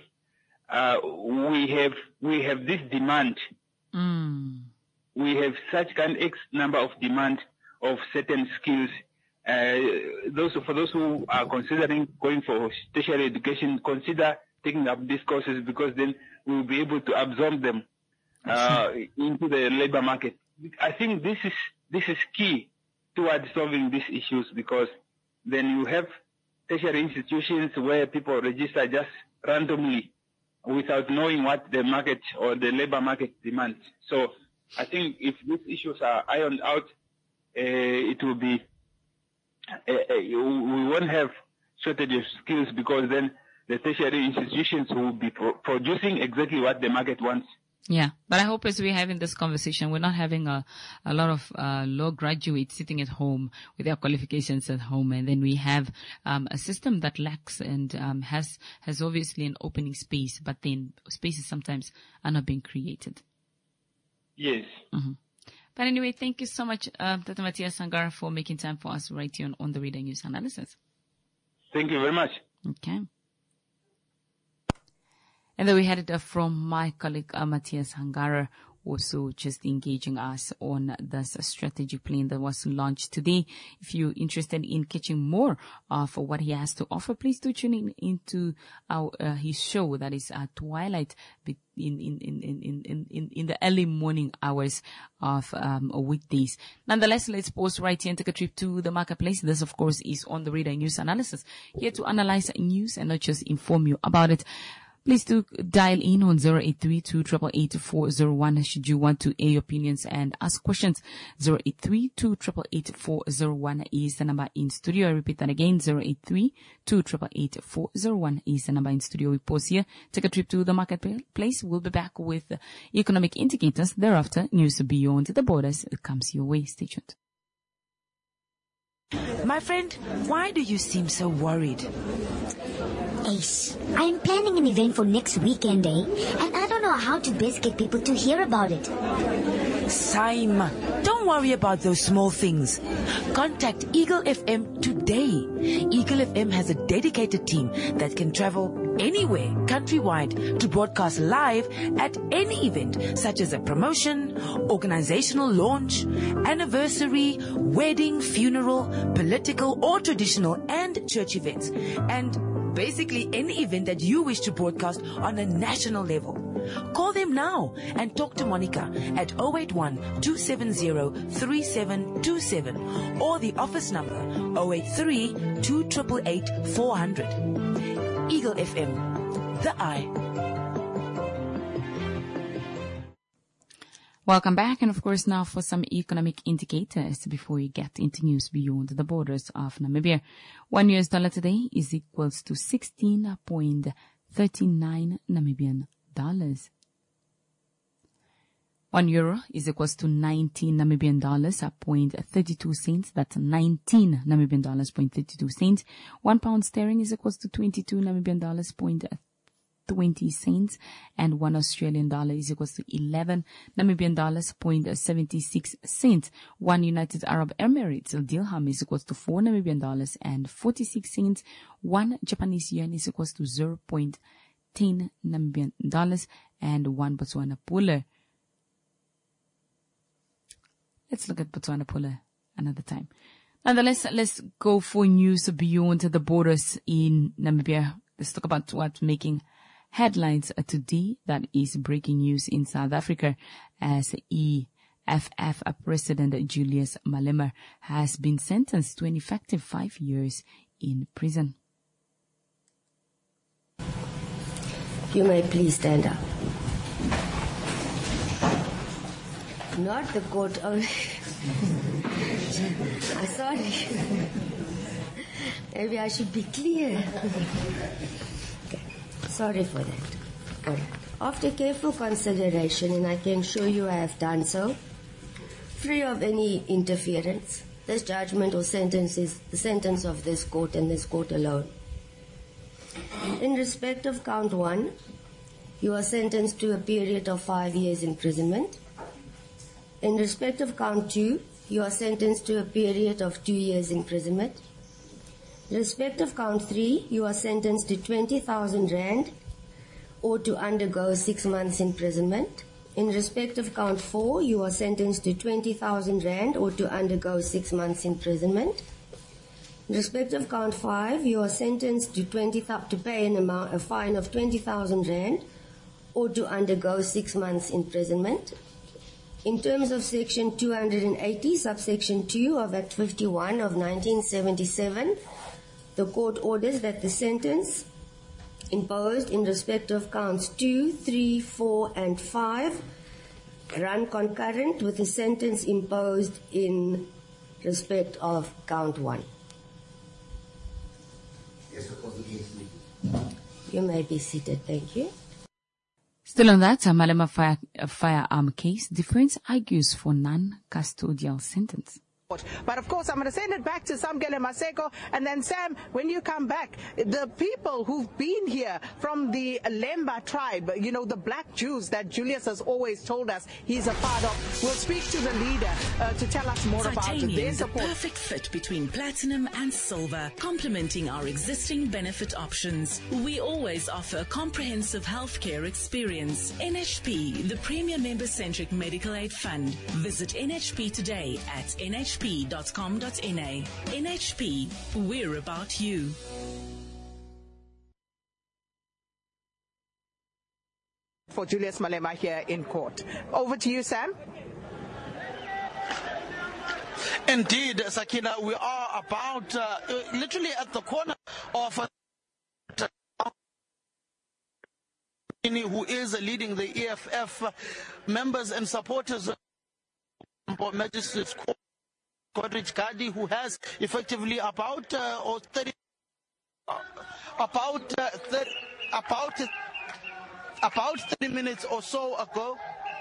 we have this demand. We have such kind X number of demand of certain skills. For those who are considering going for tertiary education, consider taking up these courses, because then we will be able to absorb them into the labor market. I think this is key towards solving these issues, because then you have tertiary institutions where people register just randomly without knowing what the market or the labor market demands. So I think if these issues are ironed out, it will be we won't have shortage of skills, because then the tertiary institutions will be producing exactly what the market wants. Yeah, but I hope as we're having this conversation, we're not having a lot of law graduates sitting at home with their qualifications at home, and then we have a system that lacks and has obviously an opening space, but then spaces sometimes are not being created. Yes. Mm-hmm. But anyway, thank you so much, Dr. Matthias Sangara, for making time for us right here on the Radar News Analysis. Thank you very much. Okay. And then we had it from my colleague, Matthias Sangara, also just engaging us on this strategic plan that was launched today. If you're interested in catching more of what he has to offer, please do tune in into his show, that is Twilight, in the early morning hours of weekdays. Nonetheless, let's pause right here and take a trip to the marketplace. This, of course, is on the Radar News Analysis, here to analyze news and not just inform you about it. Please do dial in on 083-288-401 should you want to air your opinions and ask questions. 083-288-401 is the number in studio. I repeat that again, 083-288-401 is the number in studio. We pause here, take a trip to the marketplace. We'll be back with economic indicators. Thereafter, news beyond the borders comes your way. Stay tuned. My friend, why do you seem so worried? Ace, I'm planning an event for next weekend, and I don't know how to best get people to hear about it. Saima, don't worry about those small things. Contact Eagle FM today. Eagle FM has a dedicated team that can travel anywhere countrywide to broadcast live at any event, such as a promotion, organizational launch, anniversary, wedding, funeral, political or traditional and church events, and basically any event that you wish to broadcast on a national level. Call them now and talk to Monica at 081-270-3727 or the office number 083-288-400. Eagle FM, the eye. Welcome back, and of course now for some economic indicators before we get into news beyond the borders of Namibia. $1 today is equals to 16.39 Namibian dollars. €1 is equals to 19 Namibian dollars, 0.32 cents. That's 19 Namibian dollars, 0.32 cents. £1 sterling is equals to 22 Namibian dollars, 0.20 cents, and $1 Australian dollar is equals to 11 Namibian dollars, 0.76 cents. $1 United Arab Emirates dirham is equals to 4 Namibian dollars and 46 cents. $1 Japanese yen is equals to 0.10 Namibian dollars, and $1 Botswana pula. Let's look at Botswana pula another time. Nonetheless, let's go for news beyond the borders in Namibia. Let's talk about what's making headlines today. That is breaking news in South Africa, as EFF President Julius Malema has been sentenced to an effective 5 years in prison. You may please stand up. Not the court only. I'm sorry. Maybe I should be clear. Okay. Sorry for that. All right. After careful consideration, and I can show you I have done so, free of any interference, this judgment or sentence is the sentence of this court and this court alone. In respect of count 1, you are sentenced to a period of 5 years imprisonment. In respect of count 2, you are sentenced to a period of 2 years imprisonment. In respect of count 3, you are sentenced to 20,000 rand or to undergo 6 months imprisonment. In respect of count 4, you are sentenced to 20,000 rand or to undergo 6 months imprisonment. In respect of count 5, you are sentenced to pay a fine of 20,000 rand or to undergo 6 months imprisonment. In terms of Section 280, subsection 2 of Act 51 of 1977, the court orders that the sentence imposed in respect of counts 2, 3, 4, and 5 run concurrent with the sentence imposed in respect of count 1. You may be seated. Thank you. Still on that, Malema firearm case, defense argues for non-custodial sentence. But of course, I'm going to send it back to Samkele Maseko. And then, Sam, when you come back, the people who've been here from the Lemba tribe, you know, the black Jews that Julius has always told us he's a part of, will speak to the leader to tell us more about their support. The perfect fit between platinum and silver, complementing our existing benefit options. We always offer a comprehensive healthcare experience. NHP, the premier member-centric medical aid fund. Visit NHP today at nhp.com.na. NHP, we're about you. For Julius Malema here in court. Over to you, Sam. Indeed, Sakina, we are about literally at the corner of who is leading the EFF members and supporters of Magistrates Court. Godrich Gadi, who has effectively about 30 minutes or so ago,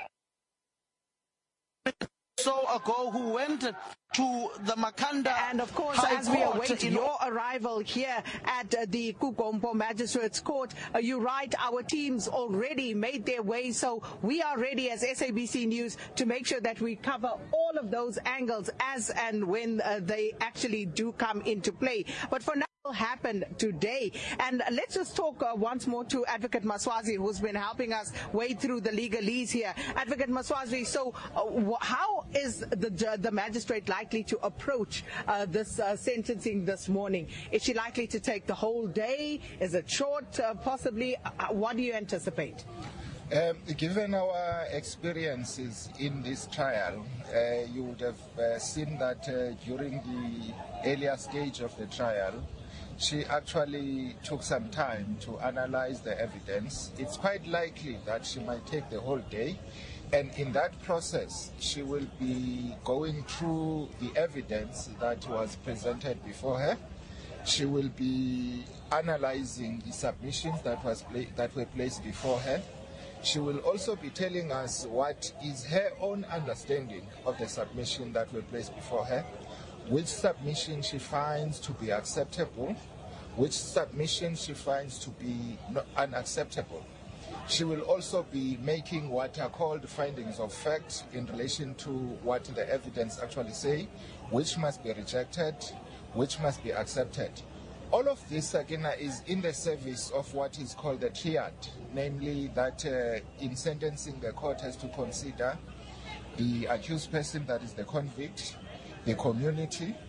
who went to the Makanda. And of course, as we await your arrival here at the Kukompo Magistrates Court, you're right, our teams already made their way, so we are ready as SABC News to make sure that we cover all of those angles as and when they actually do come into play. But for now, will happen today. And let's just talk once more to Advocate Maswazi, who's been helping us wade through the legalese here. Advocate Maswazi, so how is the magistrate likely to approach this sentencing this morning? Is she likely to take the whole day? Is it short, possibly? What do you anticipate? Given our experiences in this trial, you would have seen that during the earlier stage of the trial, she actually took some time to analyze the evidence. It's quite likely that she might take the whole day, and in that process, she will be going through the evidence that was presented before her. She will be analyzing the submissions that were placed before her. She will also be telling us what is her own understanding of the submission that were placed before her, which submission she finds to be acceptable, which submission she finds to be unacceptable. She will also be making what are called findings of fact in relation to what the evidence actually say, which must be rejected, which must be accepted. All of this, again, is in the service of what is called the triad, namely that in sentencing the court has to consider the accused person, that is the convict, the community,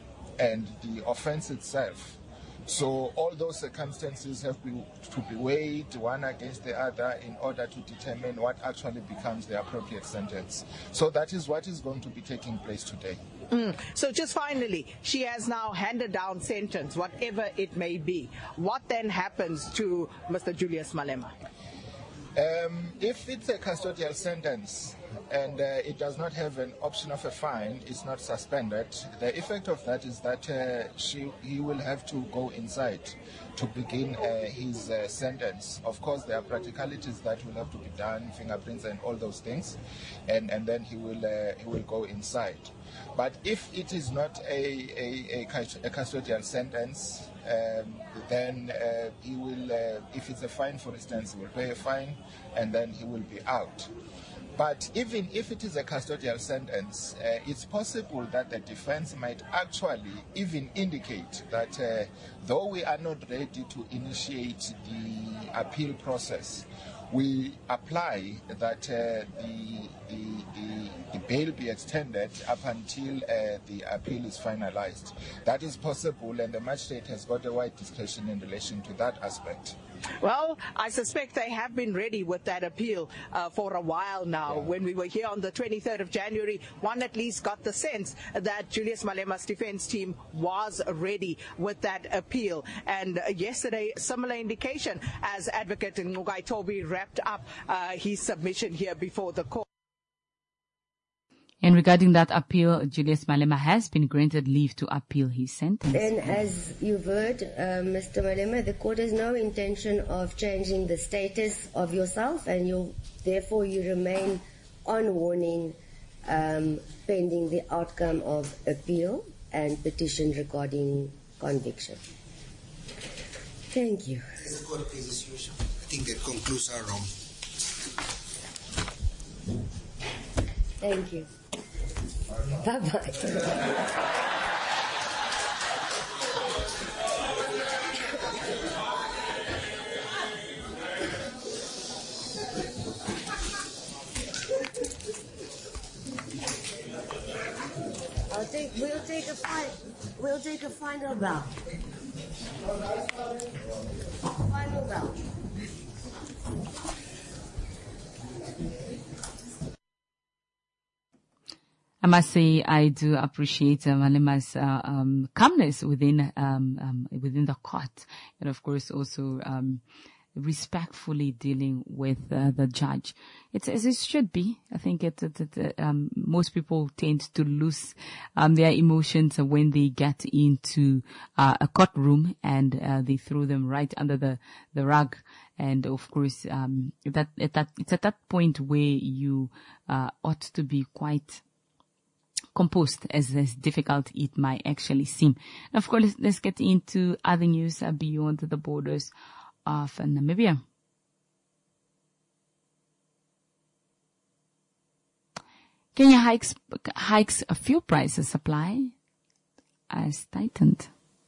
and the offense itself. So all those circumstances have to be weighed one against the other in order to determine what actually becomes the appropriate sentence. So that is what is going to be taking place today. So just finally, she has now handed down sentence, whatever it may be. What then happens to Mr. Julius Malema? If it's a custodial sentence and it does not have an option of a fine, it's not suspended, the effect of that is that he will have to go inside to begin his sentence. Of course, there are practicalities that will have to be done, fingerprints and all those things, and then he will go inside. But if it is not a custodial sentence, then he will, if it's a fine, for instance, he will pay a fine and then he will be out. But even if it is a custodial sentence, it's possible that the defense might actually even indicate that though we are not ready to initiate the appeal process, we apply that the bail be extended up until the appeal is finalized. That is possible, and the magistrate has got a wide discretion in relation to that aspect. Well, I suspect they have been ready with that appeal for a while now. Yeah. When we were here on the 23rd of January, one at least got the sense that Julius Malema's defense team was ready with that appeal. And yesterday, similar indication as Advocate Ngugai Toby wrapped up his submission here before the court. And regarding that appeal, Julius Malema has been granted leave to appeal his sentence. And as you've heard, Mr. Malema, the court has no intention of changing the status of yourself, and therefore you remain on warning pending the outcome of appeal and petition regarding conviction. Thank you. The court is as usual. I think that concludes our round. Thank you. Bye-bye. We'll take a final bow. Final bow. I must say, I do appreciate Malema's calmness within the court, and of course also respectfully dealing with the judge. It's as it should be. I think most people tend to lose their emotions when they get into a courtroom, and they throw them right under the rug. And of course, it's at that point where you ought to be quite composed, as difficult it might actually seem. Of course, let's get into other news beyond the borders of Namibia. Kenya hikes fuel prices. Supply has tightened.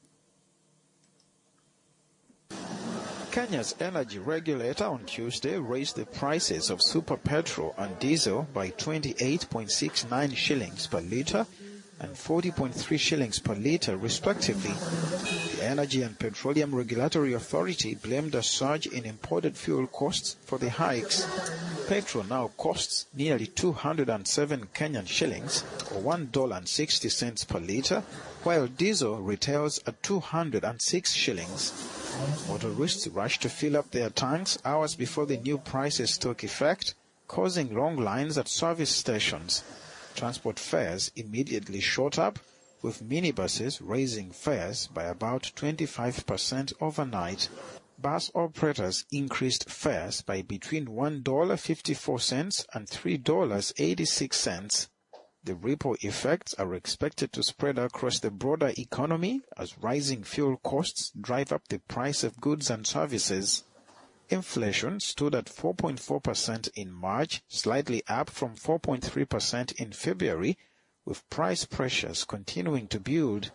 Kenya's energy regulator on Tuesday raised the prices of super petrol and diesel by 28.69 shillings per litre and 40.3 shillings per litre, respectively. The Energy and Petroleum Regulatory Authority blamed a surge in imported fuel costs for the hikes. Petrol now costs nearly 207 Kenyan shillings, or $1.60 per litre, while diesel retails at 206 shillings. Motorists rushed to fill up their tanks hours before the new prices took effect, causing long lines at service stations. Transport fares immediately shot up, with minibuses raising fares by about 25% overnight. Bus operators increased fares by between $1.54 and $3.86. The ripple effects are expected to spread across the broader economy as rising fuel costs drive up the price of goods and services. Inflation stood at 4.4% in March, slightly up from 4.3% in February, with price pressures continuing to build.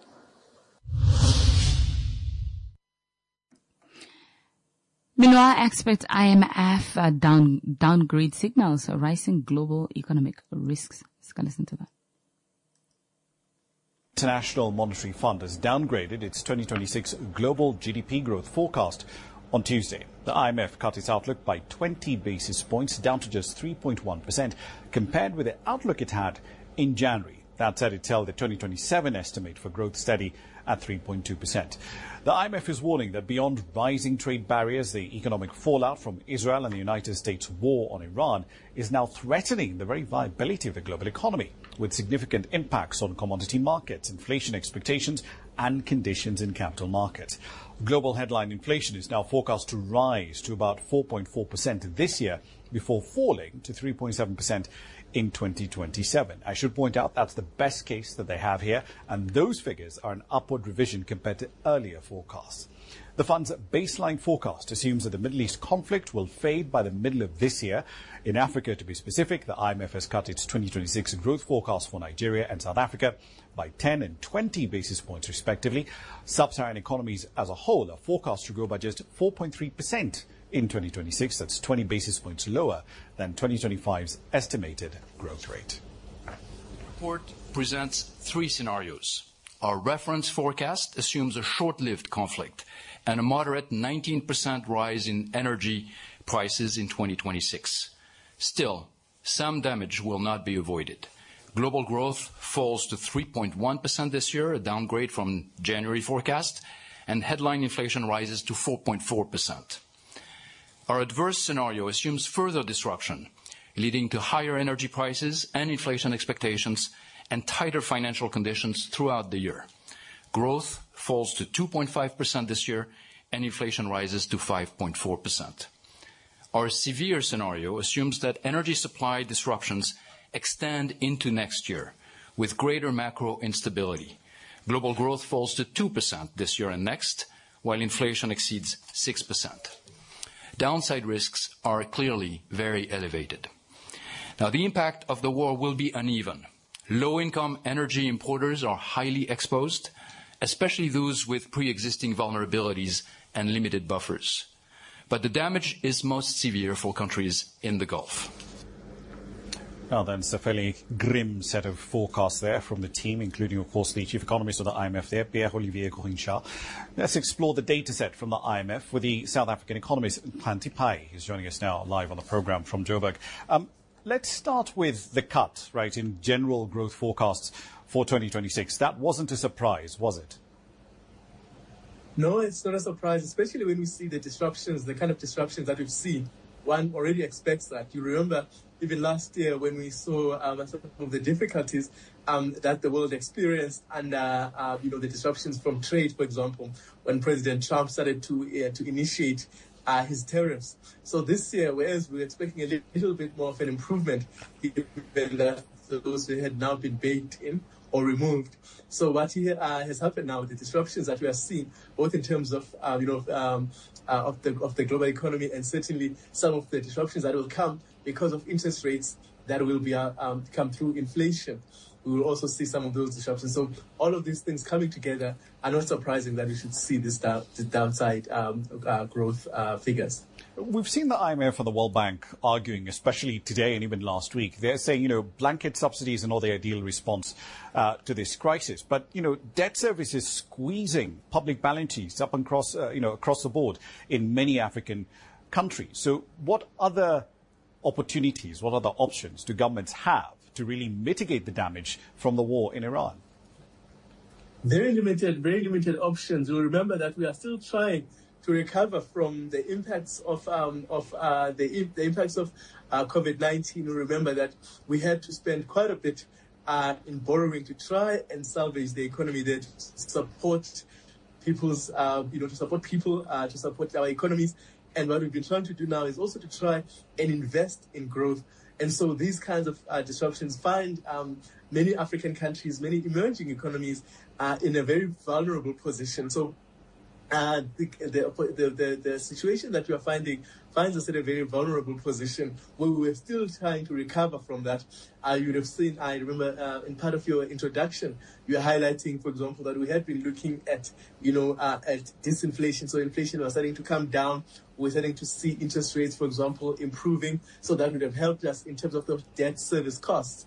Meanwhile, experts IMF downgrade signals rising global economic risks. Let's listen to that. International Monetary Fund has downgraded its 2026 global GDP growth forecast on Tuesday. The IMF cut its outlook by 20 basis points down to just 3.1% compared with the outlook it had in January. That said, it held the 2027 estimate for growth steady at 3.2%. The IMF is warning that beyond rising trade barriers, the economic fallout from Israel and the United States' war on Iran is now threatening the very viability of the global economy, with significant impacts on commodity markets, inflation expectations, and conditions in capital markets. Global headline inflation is now forecast to rise to about 4.4% this year before falling to 3.7% in 2027. I should point out that's the best case that they have here, and those figures are an upward revision compared to earlier forecasts. The fund's baseline forecast assumes that the Middle East conflict will fade by the middle of this year. In Africa, to be specific, the IMF has cut its 2026 growth forecast for Nigeria and South Africa by 10 and 20 basis points respectively. Sub-Saharan economies as a whole are forecast to grow by just 4.3% in 2026. That's 20 basis points lower than 2025's estimated growth rate. The report presents three scenarios. Our reference forecast assumes a short-lived conflict and a moderate 19% rise in energy prices in 2026. Still, some damage will not be avoided. Global growth falls to 3.1% this year, a downgrade from January forecast, and headline inflation rises to 4.4%. Our adverse scenario assumes further disruption, leading to higher energy prices and inflation expectations and tighter financial conditions throughout the year. Growth falls to 2.5% this year, and inflation rises to 5.4%. Our severe scenario assumes that energy supply disruptions extend into next year, with greater macro instability. Global growth falls to 2% this year and next, while inflation exceeds 6%. Downside risks are clearly very elevated. Now, the impact of the war will be uneven. Low-income energy importers are highly exposed, especially those with pre-existing vulnerabilities and limited buffers. But the damage is most severe for countries in the Gulf. Well, then it's a fairly grim set of forecasts there from the team, including, of course, the chief economist of the IMF there, Pierre-Olivier Corincha. Let's explore the data set from the IMF with the South African economist, Phanti Pai, who's joining us now live on the program from Joburg. Let's start with the cut, right, in general growth forecasts for 2026. That wasn't a surprise, was it? No, it's not a surprise, especially when we see the disruptions, the kind of disruptions that we've seen. One already expects that. You remember even last year when we saw some of the difficulties that the world experienced and, the disruptions from trade, for example, when President Trump started to initiate his tariffs. So this year, whereas we're expecting a little bit more of an improvement, given that those had now been baked in or removed. So what has happened now, the disruptions that we are seeing, both in terms of the global economy and certainly some of the disruptions that will come because of interest rates that will be come through inflation. We will also see some of those disruptions. So all of these things coming together are not surprising that we should see this downside growth figures. We've seen the IMF and the World Bank arguing, especially today and even last week. They're saying, blanket subsidies are not the ideal response to this crisis. But, debt service is squeezing public balance sheets up across the board in many African countries. So what other opportunities, what other options do governments have to really mitigate the damage from the war in Iran? Very limited options. You'll remember that we are still trying to recover from the impacts of COVID-19. You remember that we had to spend quite a bit in borrowing to try and salvage the economy there, to support people's, to support our economies. And what we've been trying to do now is also to try and invest in growth. And so these kinds of disruptions find many African countries, many emerging economies in a very vulnerable position. So the situation that we are finding finds us in a very vulnerable position where we were still trying to recover from that. You would have seen, I remember in part of your introduction, you were highlighting, for example, that we had been looking at, at disinflation. So inflation was starting to come down. We're starting to see interest rates, for example, improving. So that would have helped us in terms of the debt service costs.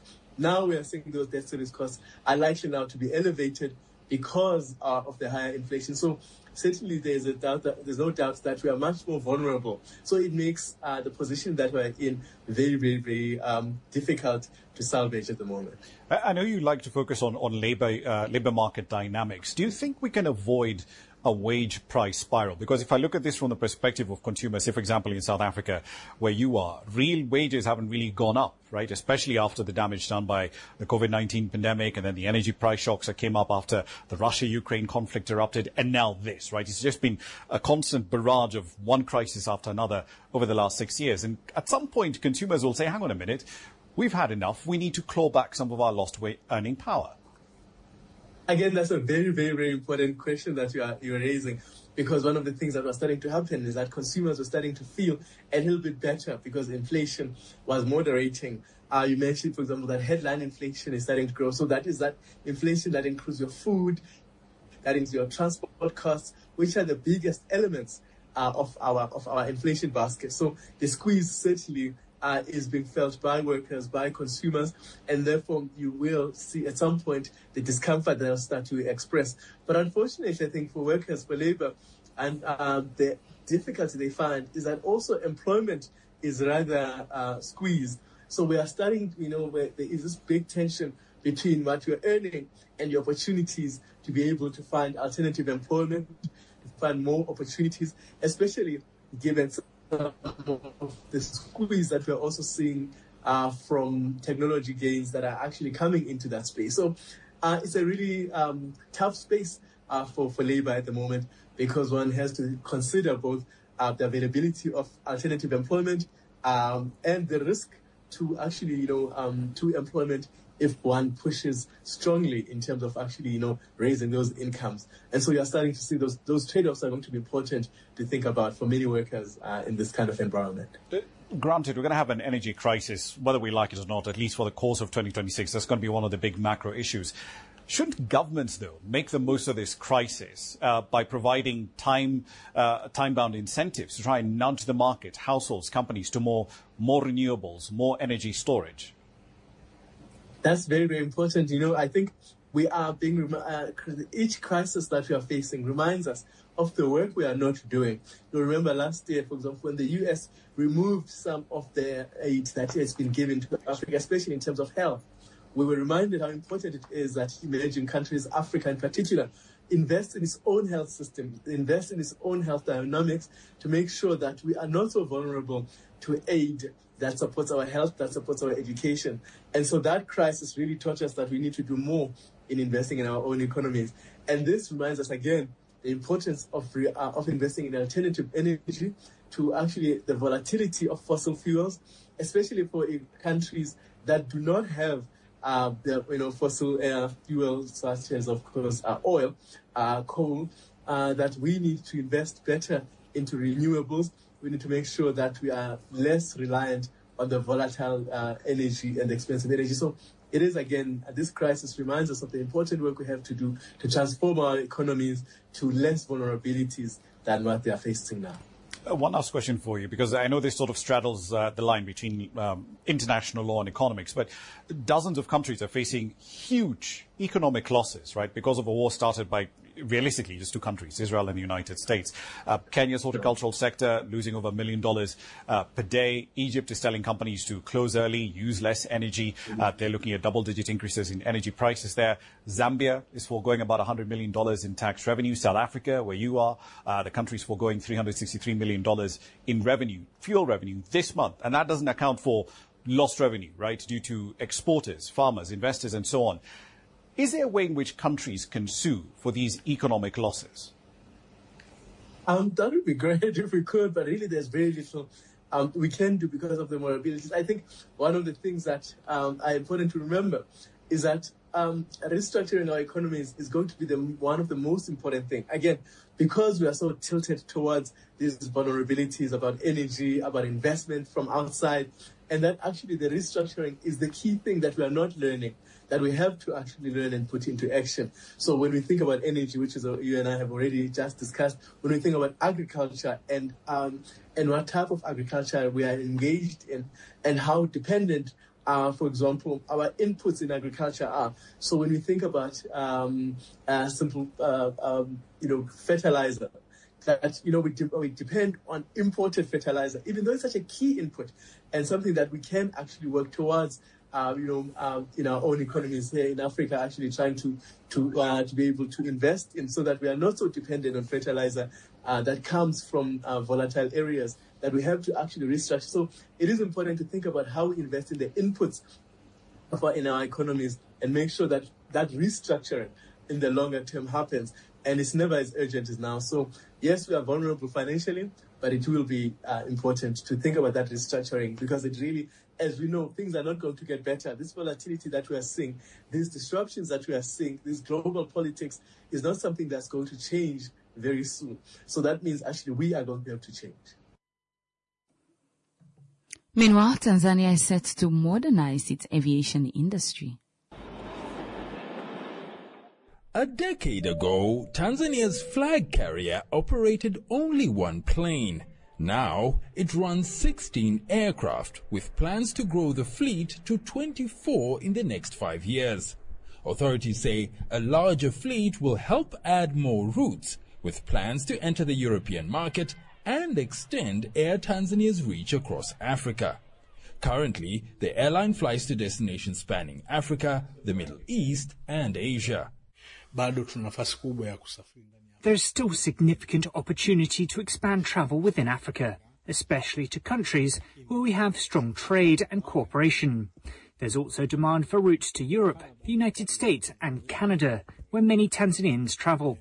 Now we are seeing those debt service costs are likely now to be elevated because of the higher inflation. So certainly there's no doubt that we are much more vulnerable. So it makes the position that we're in very, very, very difficult to salvage at the moment. I know you like to focus on labor market dynamics. Do you think we can avoid a wage price spiral? Because if I look at this from the perspective of consumers, say, for example, in South Africa, where you are, real wages haven't really gone up, right? Especially after the damage done by the COVID-19 pandemic and then the energy price shocks that came up after the Russia-Ukraine conflict erupted, and now this, right? It's just been a constant barrage of one crisis after another over the last 6 years. And at some point, consumers will say, hang on a minute, we've had enough. We need to claw back some of our lost earning power. Again, that's a very, very, very important question that you're raising, because one of the things that was starting to happen is that consumers were starting to feel a little bit better because inflation was moderating. You mentioned, for example, that headline inflation is starting to grow. So that is that inflation that includes your food, that includes your transport costs, which are the biggest elements of our inflation basket. So the squeeze certainly is being felt by workers, by consumers, and therefore you will see at some point the discomfort that will start to express. But unfortunately, I think for workers, for labor, and the difficulty they find is that also employment is rather squeezed. So we are starting, where there is this big tension between what you're earning and the opportunities to be able to find alternative employment, to find more opportunities, especially given of the squeeze that we're also seeing from technology gains that are actually coming into that space. So it's a really tough space for labor at the moment, because one has to consider both the availability of alternative employment and the risk to actually, to employment if one pushes strongly in terms of actually, raising those incomes. And so you're starting to see those trade-offs are going to be important to think about for many workers in this kind of environment. Granted, we're going to have an energy crisis, whether we like it or not, at least for the course of 2026. That's going to be one of the big macro issues. Shouldn't governments, though, make the most of this crisis by providing time-bound incentives to try and nudge the market, households, companies to more renewables, more energy storage? That's very, very important. I think we are being, each crisis that we are facing reminds us of the work we are not doing. You remember last year, for example, when the US removed some of the aid that has been given to Africa, especially in terms of health, we were reminded how important it is that emerging countries, Africa in particular, invest in its own health system, invest in its own health dynamics to make sure that we are not so vulnerable to aid that supports our health, that supports our education. And so that crisis really taught us that we need to do more in investing in our own economies. And this reminds us again the importance of investing in alternative energy to actually the volatility of fossil fuels, especially for countries that do not have fossil fuels such as, of course, oil, coal, that we need to invest better into renewables. We need to make sure that we are less reliant on the volatile energy and expensive energy. So it is, again, this crisis reminds us of the important work we have to do to transform our economies to less vulnerabilities than what they are facing now. One last question for you, because I know this sort of straddles the line between international law and economics, but dozens of countries are facing huge economic losses, right, because of a war started by, realistically, just two countries, Israel and the United States. Kenya's horticultural sector losing over $1 million per day. Egypt is telling companies to close early, use less energy. They're looking at double-digit increases in energy prices there. Zambia is foregoing about $100 million in tax revenue. South Africa, where you are, the country's foregoing $363 million in revenue, fuel revenue this month. And that doesn't account for lost revenue, right, due to exporters, farmers, investors, and so on. Is there a way in which countries can sue for these economic losses? That would be great if we could, but really there's very little we can do because of the vulnerabilities. I think one of the things that are important to remember is that restructuring our economies is going to be one of the most important things. Again, because we are so tilted towards these vulnerabilities about energy, about investment from outside, and that actually the restructuring is the key thing that we are not learning, that we have to actually learn and put into action. So when we think about energy, which is you and I have already just discussed, when we think about agriculture and what type of agriculture we are engaged in and how dependent for example, our inputs in agriculture are. So when we think about simple, fertilizer, that we depend on imported fertilizer, even though it's such a key input and something that we can actually work towards. In our own economies here in Africa, actually trying to be able to invest in, so that we are not so dependent on fertilizer that comes from volatile areas, that we have to actually restructure. So it is important to think about how we invest in the inputs in our economies and make sure that that restructuring in the longer term happens. And it's never as urgent as now. So yes, we are vulnerable financially, but it will be important to think about that restructuring, because it really, as we know, things are not going to get better. This volatility that we are seeing, these disruptions that we are seeing, this global politics is not something that's going to change very soon. So that means actually we are going to be able to change. Meanwhile, Tanzania is set to modernize its aviation industry. A decade ago, Tanzania's flag carrier operated only one plane. Now, it runs 16 aircraft, with plans to grow the fleet to 24 in the next 5 years. Authorities say a larger fleet will help add more routes, with plans to enter the European market and extend Air Tanzania's reach across Africa. Currently, the airline flies to destinations spanning Africa, the Middle East, and Asia. There's still significant opportunity to expand travel within Africa, especially to countries where we have strong trade and cooperation. There's also demand for routes to Europe, the United States and Canada, where many Tanzanians travel.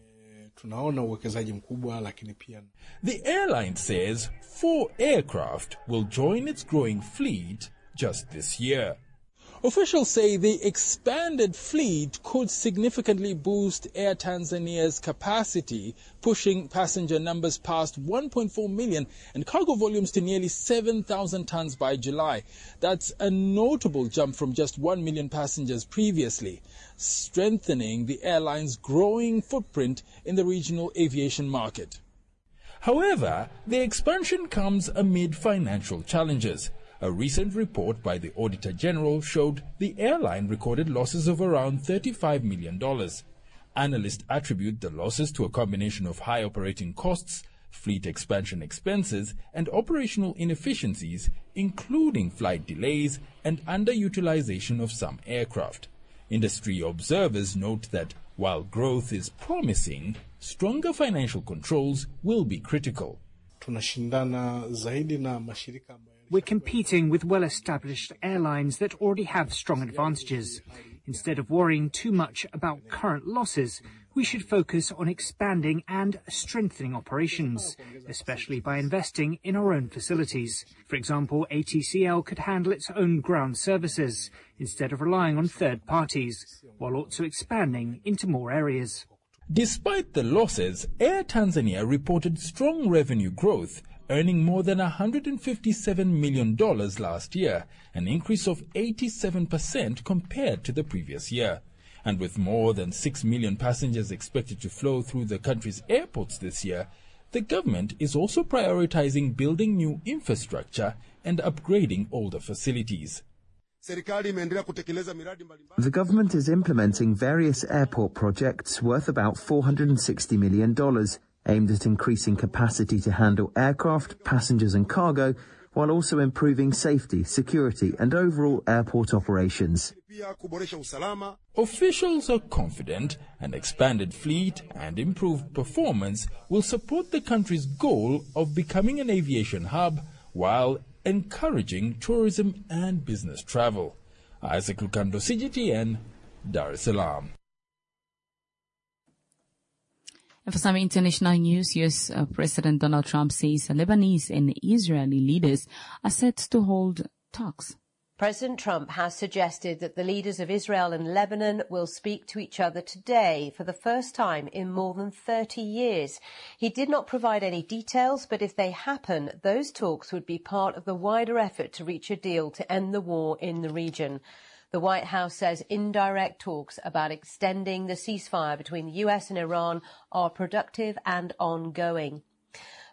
The airline says 4 aircraft will join its growing fleet just this year. Officials say the expanded fleet could significantly boost Air Tanzania's capacity, pushing passenger numbers past 1.4 million and cargo volumes to nearly 7,000 tons by July. That's a notable jump from just 1 million passengers previously, strengthening the airline's growing footprint in the regional aviation market. However, the expansion comes amid financial challenges. A recent report by the Auditor General showed the airline recorded losses of around $35 million. Analysts attribute the losses to a combination of high operating costs, fleet expansion expenses, and operational inefficiencies, including flight delays and underutilization of some aircraft. Industry observers note that while growth is promising, stronger financial controls will be critical. We're competing with well-established airlines that already have strong advantages. Instead of worrying too much about current losses, we should focus on expanding and strengthening operations, especially by investing in our own facilities. For example, ATCL could handle its own ground services instead of relying on third parties, while also expanding into more areas. Despite the losses, Air Tanzania reported strong revenue growth, earning more than $157 million last year, an increase of 87% compared to the previous year. And with more than 6 million passengers expected to flow through the country's airports this year, the government is also prioritizing building new infrastructure and upgrading older facilities. The government is implementing various airport projects worth about $460 million, aimed at increasing capacity to handle aircraft, passengers and cargo, while also improving safety, security and overall airport operations. Officials are confident an expanded fleet and improved performance will support the country's goal of becoming an aviation hub while encouraging tourism and business travel. Isaac Lukando, CGTN, Dar es Salaam. And for some international news, US President Donald Trump says Lebanese and Israeli leaders are set to hold talks. President Trump has suggested that the leaders of Israel and Lebanon will speak to each other today for the first time in more than 30 years. He did not provide any details, but if they happen, those talks would be part of the wider effort to reach a deal to end the war in the region. The White House says indirect talks about extending the ceasefire between the US and Iran are productive and ongoing.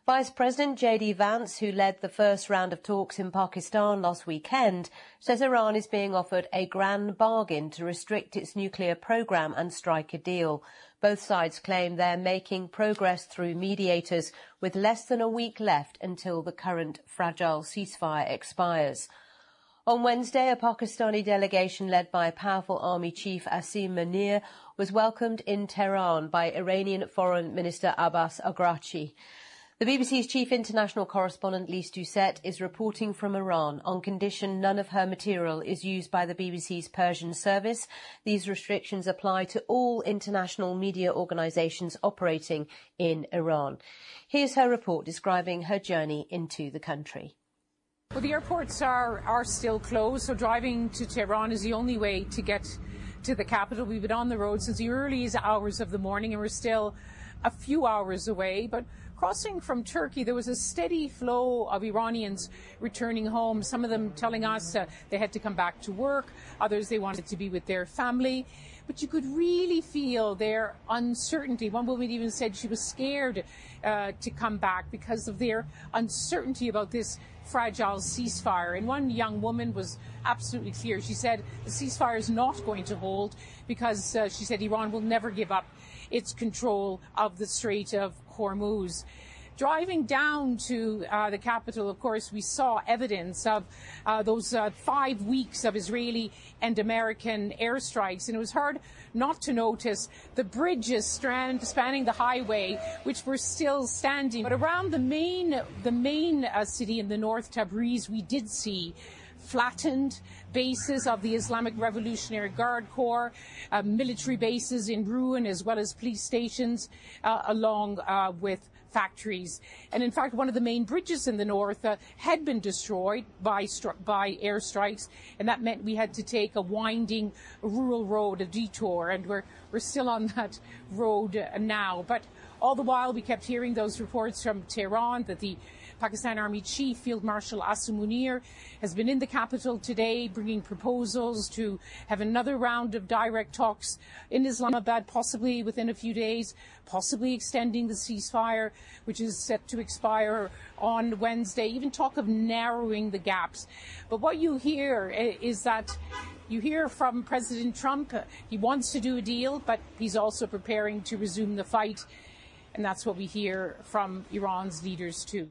Vice President J.D. Vance, who led the first round of talks in Pakistan last weekend, says Iran is being offered a grand bargain to restrict its nuclear program and strike a deal. Both sides claim they're making progress through mediators, with less than a week left until the current fragile ceasefire expires. On Wednesday, a Pakistani delegation led by powerful army chief Asim Munir was welcomed in Tehran by Iranian Foreign Minister Abbas Araghchi. The BBC's chief international correspondent Lise Doucette is reporting from Iran on condition none of her material is used by the BBC's Persian service. These restrictions apply to all international media organisations operating in Iran. Here's her report describing her journey into the country. Well, the airports are still closed, so driving to Tehran is the only way to get to the capital. We've been on the road since the earliest hours of the morning, and we're still a few hours away. But crossing from Turkey, there was a steady flow of Iranians returning home, some of them telling us they had to come back to work, others they wanted to be with their family. But you could really feel their uncertainty. One woman even said she was scared to come back because of their uncertainty about this fragile ceasefire. And one young woman was absolutely clear. She said the ceasefire is not going to hold because, she said, Iran will never give up its control of the Strait of Hormuz. Driving down to the capital, of course, we saw evidence of those 5 weeks of Israeli and American airstrikes, and it was hard not to notice the bridges spanning the highway, which were still standing. But around the main city in the north, Tabriz, we did see flattened bases of the Islamic Revolutionary Guard Corps, military bases in ruin, as well as police stations along with factories. And in fact, one of the main bridges in the north had been destroyed by airstrikes, and that meant we had to take a winding rural road, a detour, and we're still on that road now. But all the while, we kept hearing those reports from Tehran that the Pakistan Army Chief Field Marshal Asim Munir has been in the capital today bringing proposals to have another round of direct talks in Islamabad, possibly within a few days, possibly extending the ceasefire, which is set to expire on Wednesday, even talk of narrowing the gaps. But what you hear is that you hear from President Trump, he wants to do a deal, but he's also preparing to resume the fight. And that's what we hear from Iran's leaders too.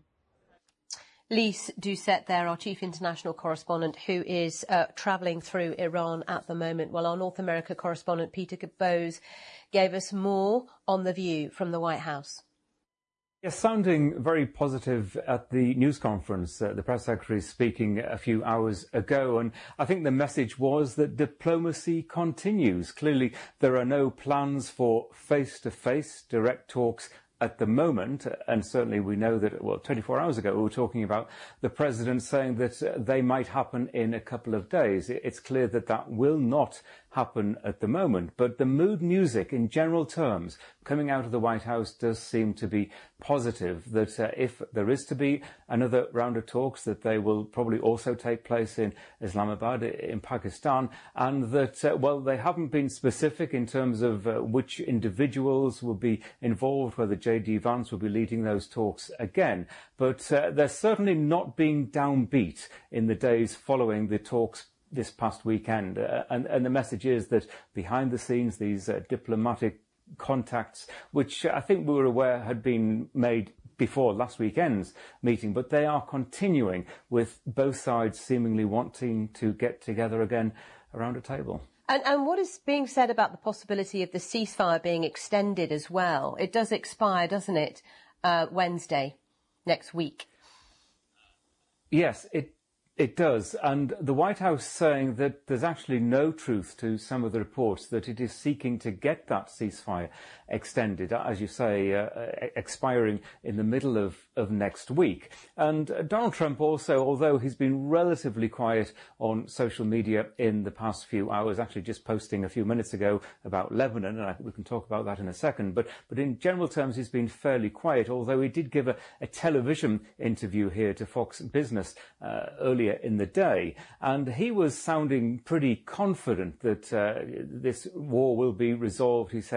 Lise Doucette there, our chief international correspondent, who is travelling through Iran at the moment, while our North America correspondent Peter Bowes gave us more on the view from the White House. Yes, sounding very positive at the news conference. The press secretary speaking a few hours ago, and I think the message was that diplomacy continues. Clearly, there are no plans for face-to-face direct talks at the moment, and certainly we know that, 24 hours ago we were talking about the president saying that they might happen in a couple of days. It's clear that that will not happen at the moment, but the mood music in general terms coming out of the White House does seem to be positive, that if there is to be another round of talks, that they will probably also take place in Islamabad, in Pakistan, and that, they haven't been specific in terms of which individuals will be involved, whether J.D. Vance will be leading those talks again, but they're certainly not being downbeat in the days following the talks this past weekend. And the message is that behind the scenes, these diplomatic contacts, which I think we were aware had been made before last weekend's meeting, but they are continuing, with both sides seemingly wanting to get together again around a table. And what is being said about the possibility of the ceasefire being extended as well? It does expire, doesn't it, Wednesday next week? Yes, it does, and the White House saying that there's actually no truth to some of the reports, that it is seeking to get that ceasefire extended, as you say, expiring in the middle of next week. And Donald Trump also, although he's been relatively quiet on social media in the past few hours, actually just posting a few minutes ago about Lebanon, and we can talk about that in a second, but in general terms he's been fairly quiet, although he did give a television interview here to Fox Business earlier in the day, and he was sounding pretty confident that this war will be resolved, he said,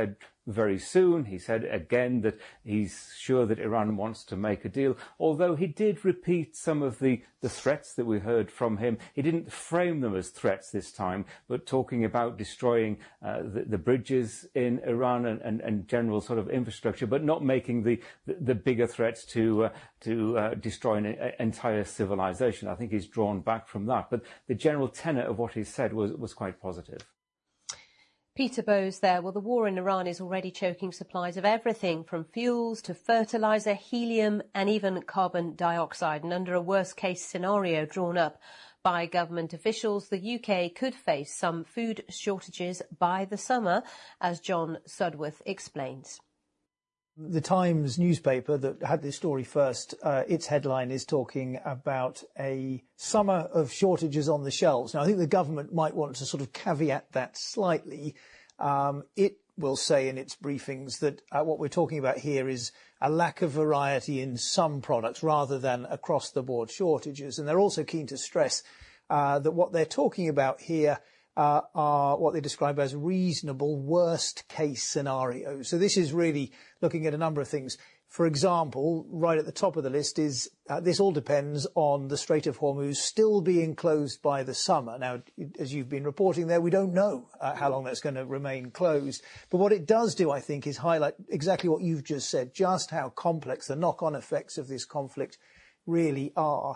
very soon. He said again that he's sure that Iran wants to make a deal, although he did repeat some of the threats that we heard from him. He didn't frame them as threats this time, but talking about destroying the bridges in Iran and general sort of infrastructure, but not making the bigger threats to destroy an entire civilization. I think he's drawn back from that. But the general tenor of what he said was quite positive. Peter Bowes there. Well, the war in Iran is already choking supplies of everything from fuels to fertilizer, helium and even carbon dioxide. And under a worst-case scenario drawn up by government officials, the UK could face some food shortages by the summer, as John Sudworth explains. The Times newspaper that had this story first, its headline is talking about a summer of shortages on the shelves. Now, I think the government might want to sort of caveat that slightly. It will say in its briefings that what we're talking about here is a lack of variety in some products rather than across-the-board shortages. And they're also keen to stress that what they're talking about here are what they describe as reasonable worst-case scenarios. So this is really looking at a number of things. For example, right at the top of the list is this all depends on the Strait of Hormuz still being closed by the summer. Now, as you've been reporting there, we don't know how long that's going to remain closed. But what it does do, I think, is highlight exactly what you've just said, just how complex the knock-on effects of this conflict really are.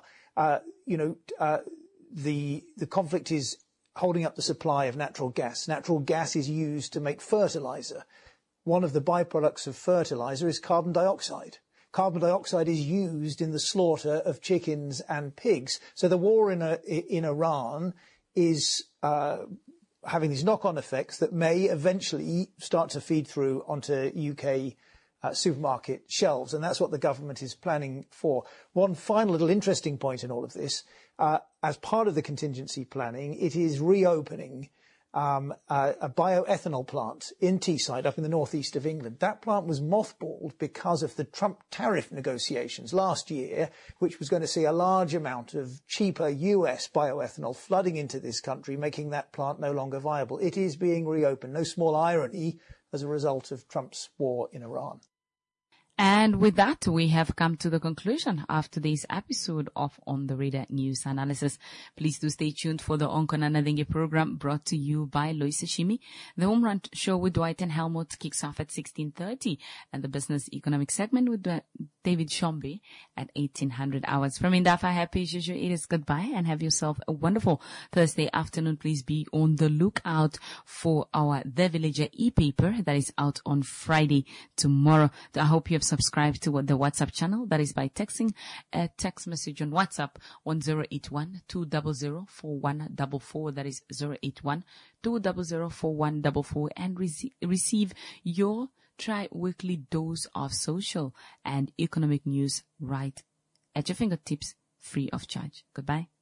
The conflict is holding up the supply of natural gas. Natural gas is used to make fertilizer. One of the byproducts of fertilizer is carbon dioxide. Carbon dioxide is used in the slaughter of chickens and pigs. So the war in Iran is having these knock-on effects that may eventually start to feed through onto UK supermarket shelves, and that's what the government is planning for. One final little interesting point in all of this, as part of the contingency planning, it is reopening a bioethanol plant in Teesside up in the northeast of England. That plant was mothballed because of the Trump tariff negotiations last year, which was going to see a large amount of cheaper US bioethanol flooding into this country, making that plant no longer viable. It is being reopened. No small irony as a result of Trump's war in Iran. And with that, we have come to the conclusion of today's episode of On the Radar News Analysis. Please do stay tuned for the Onkona Nadenge program brought to you by Lois Sashimi. The Home Run Show with Dwight and Helmut kicks off at 16:30, and the Business Economic segment with David Shombe at 1800 hours. From Indafa, happy as usual, it is goodbye and have yourself a wonderful Thursday afternoon. Please be on the lookout for our The Villager e-paper that is out on Friday tomorrow. I hope you have subscribed to the WhatsApp channel. That is by texting a text message on WhatsApp on 081-200-4144. That is 081-200-4144, and receive your tri-weekly dose of social and economic news right at your fingertips, free of charge. Goodbye.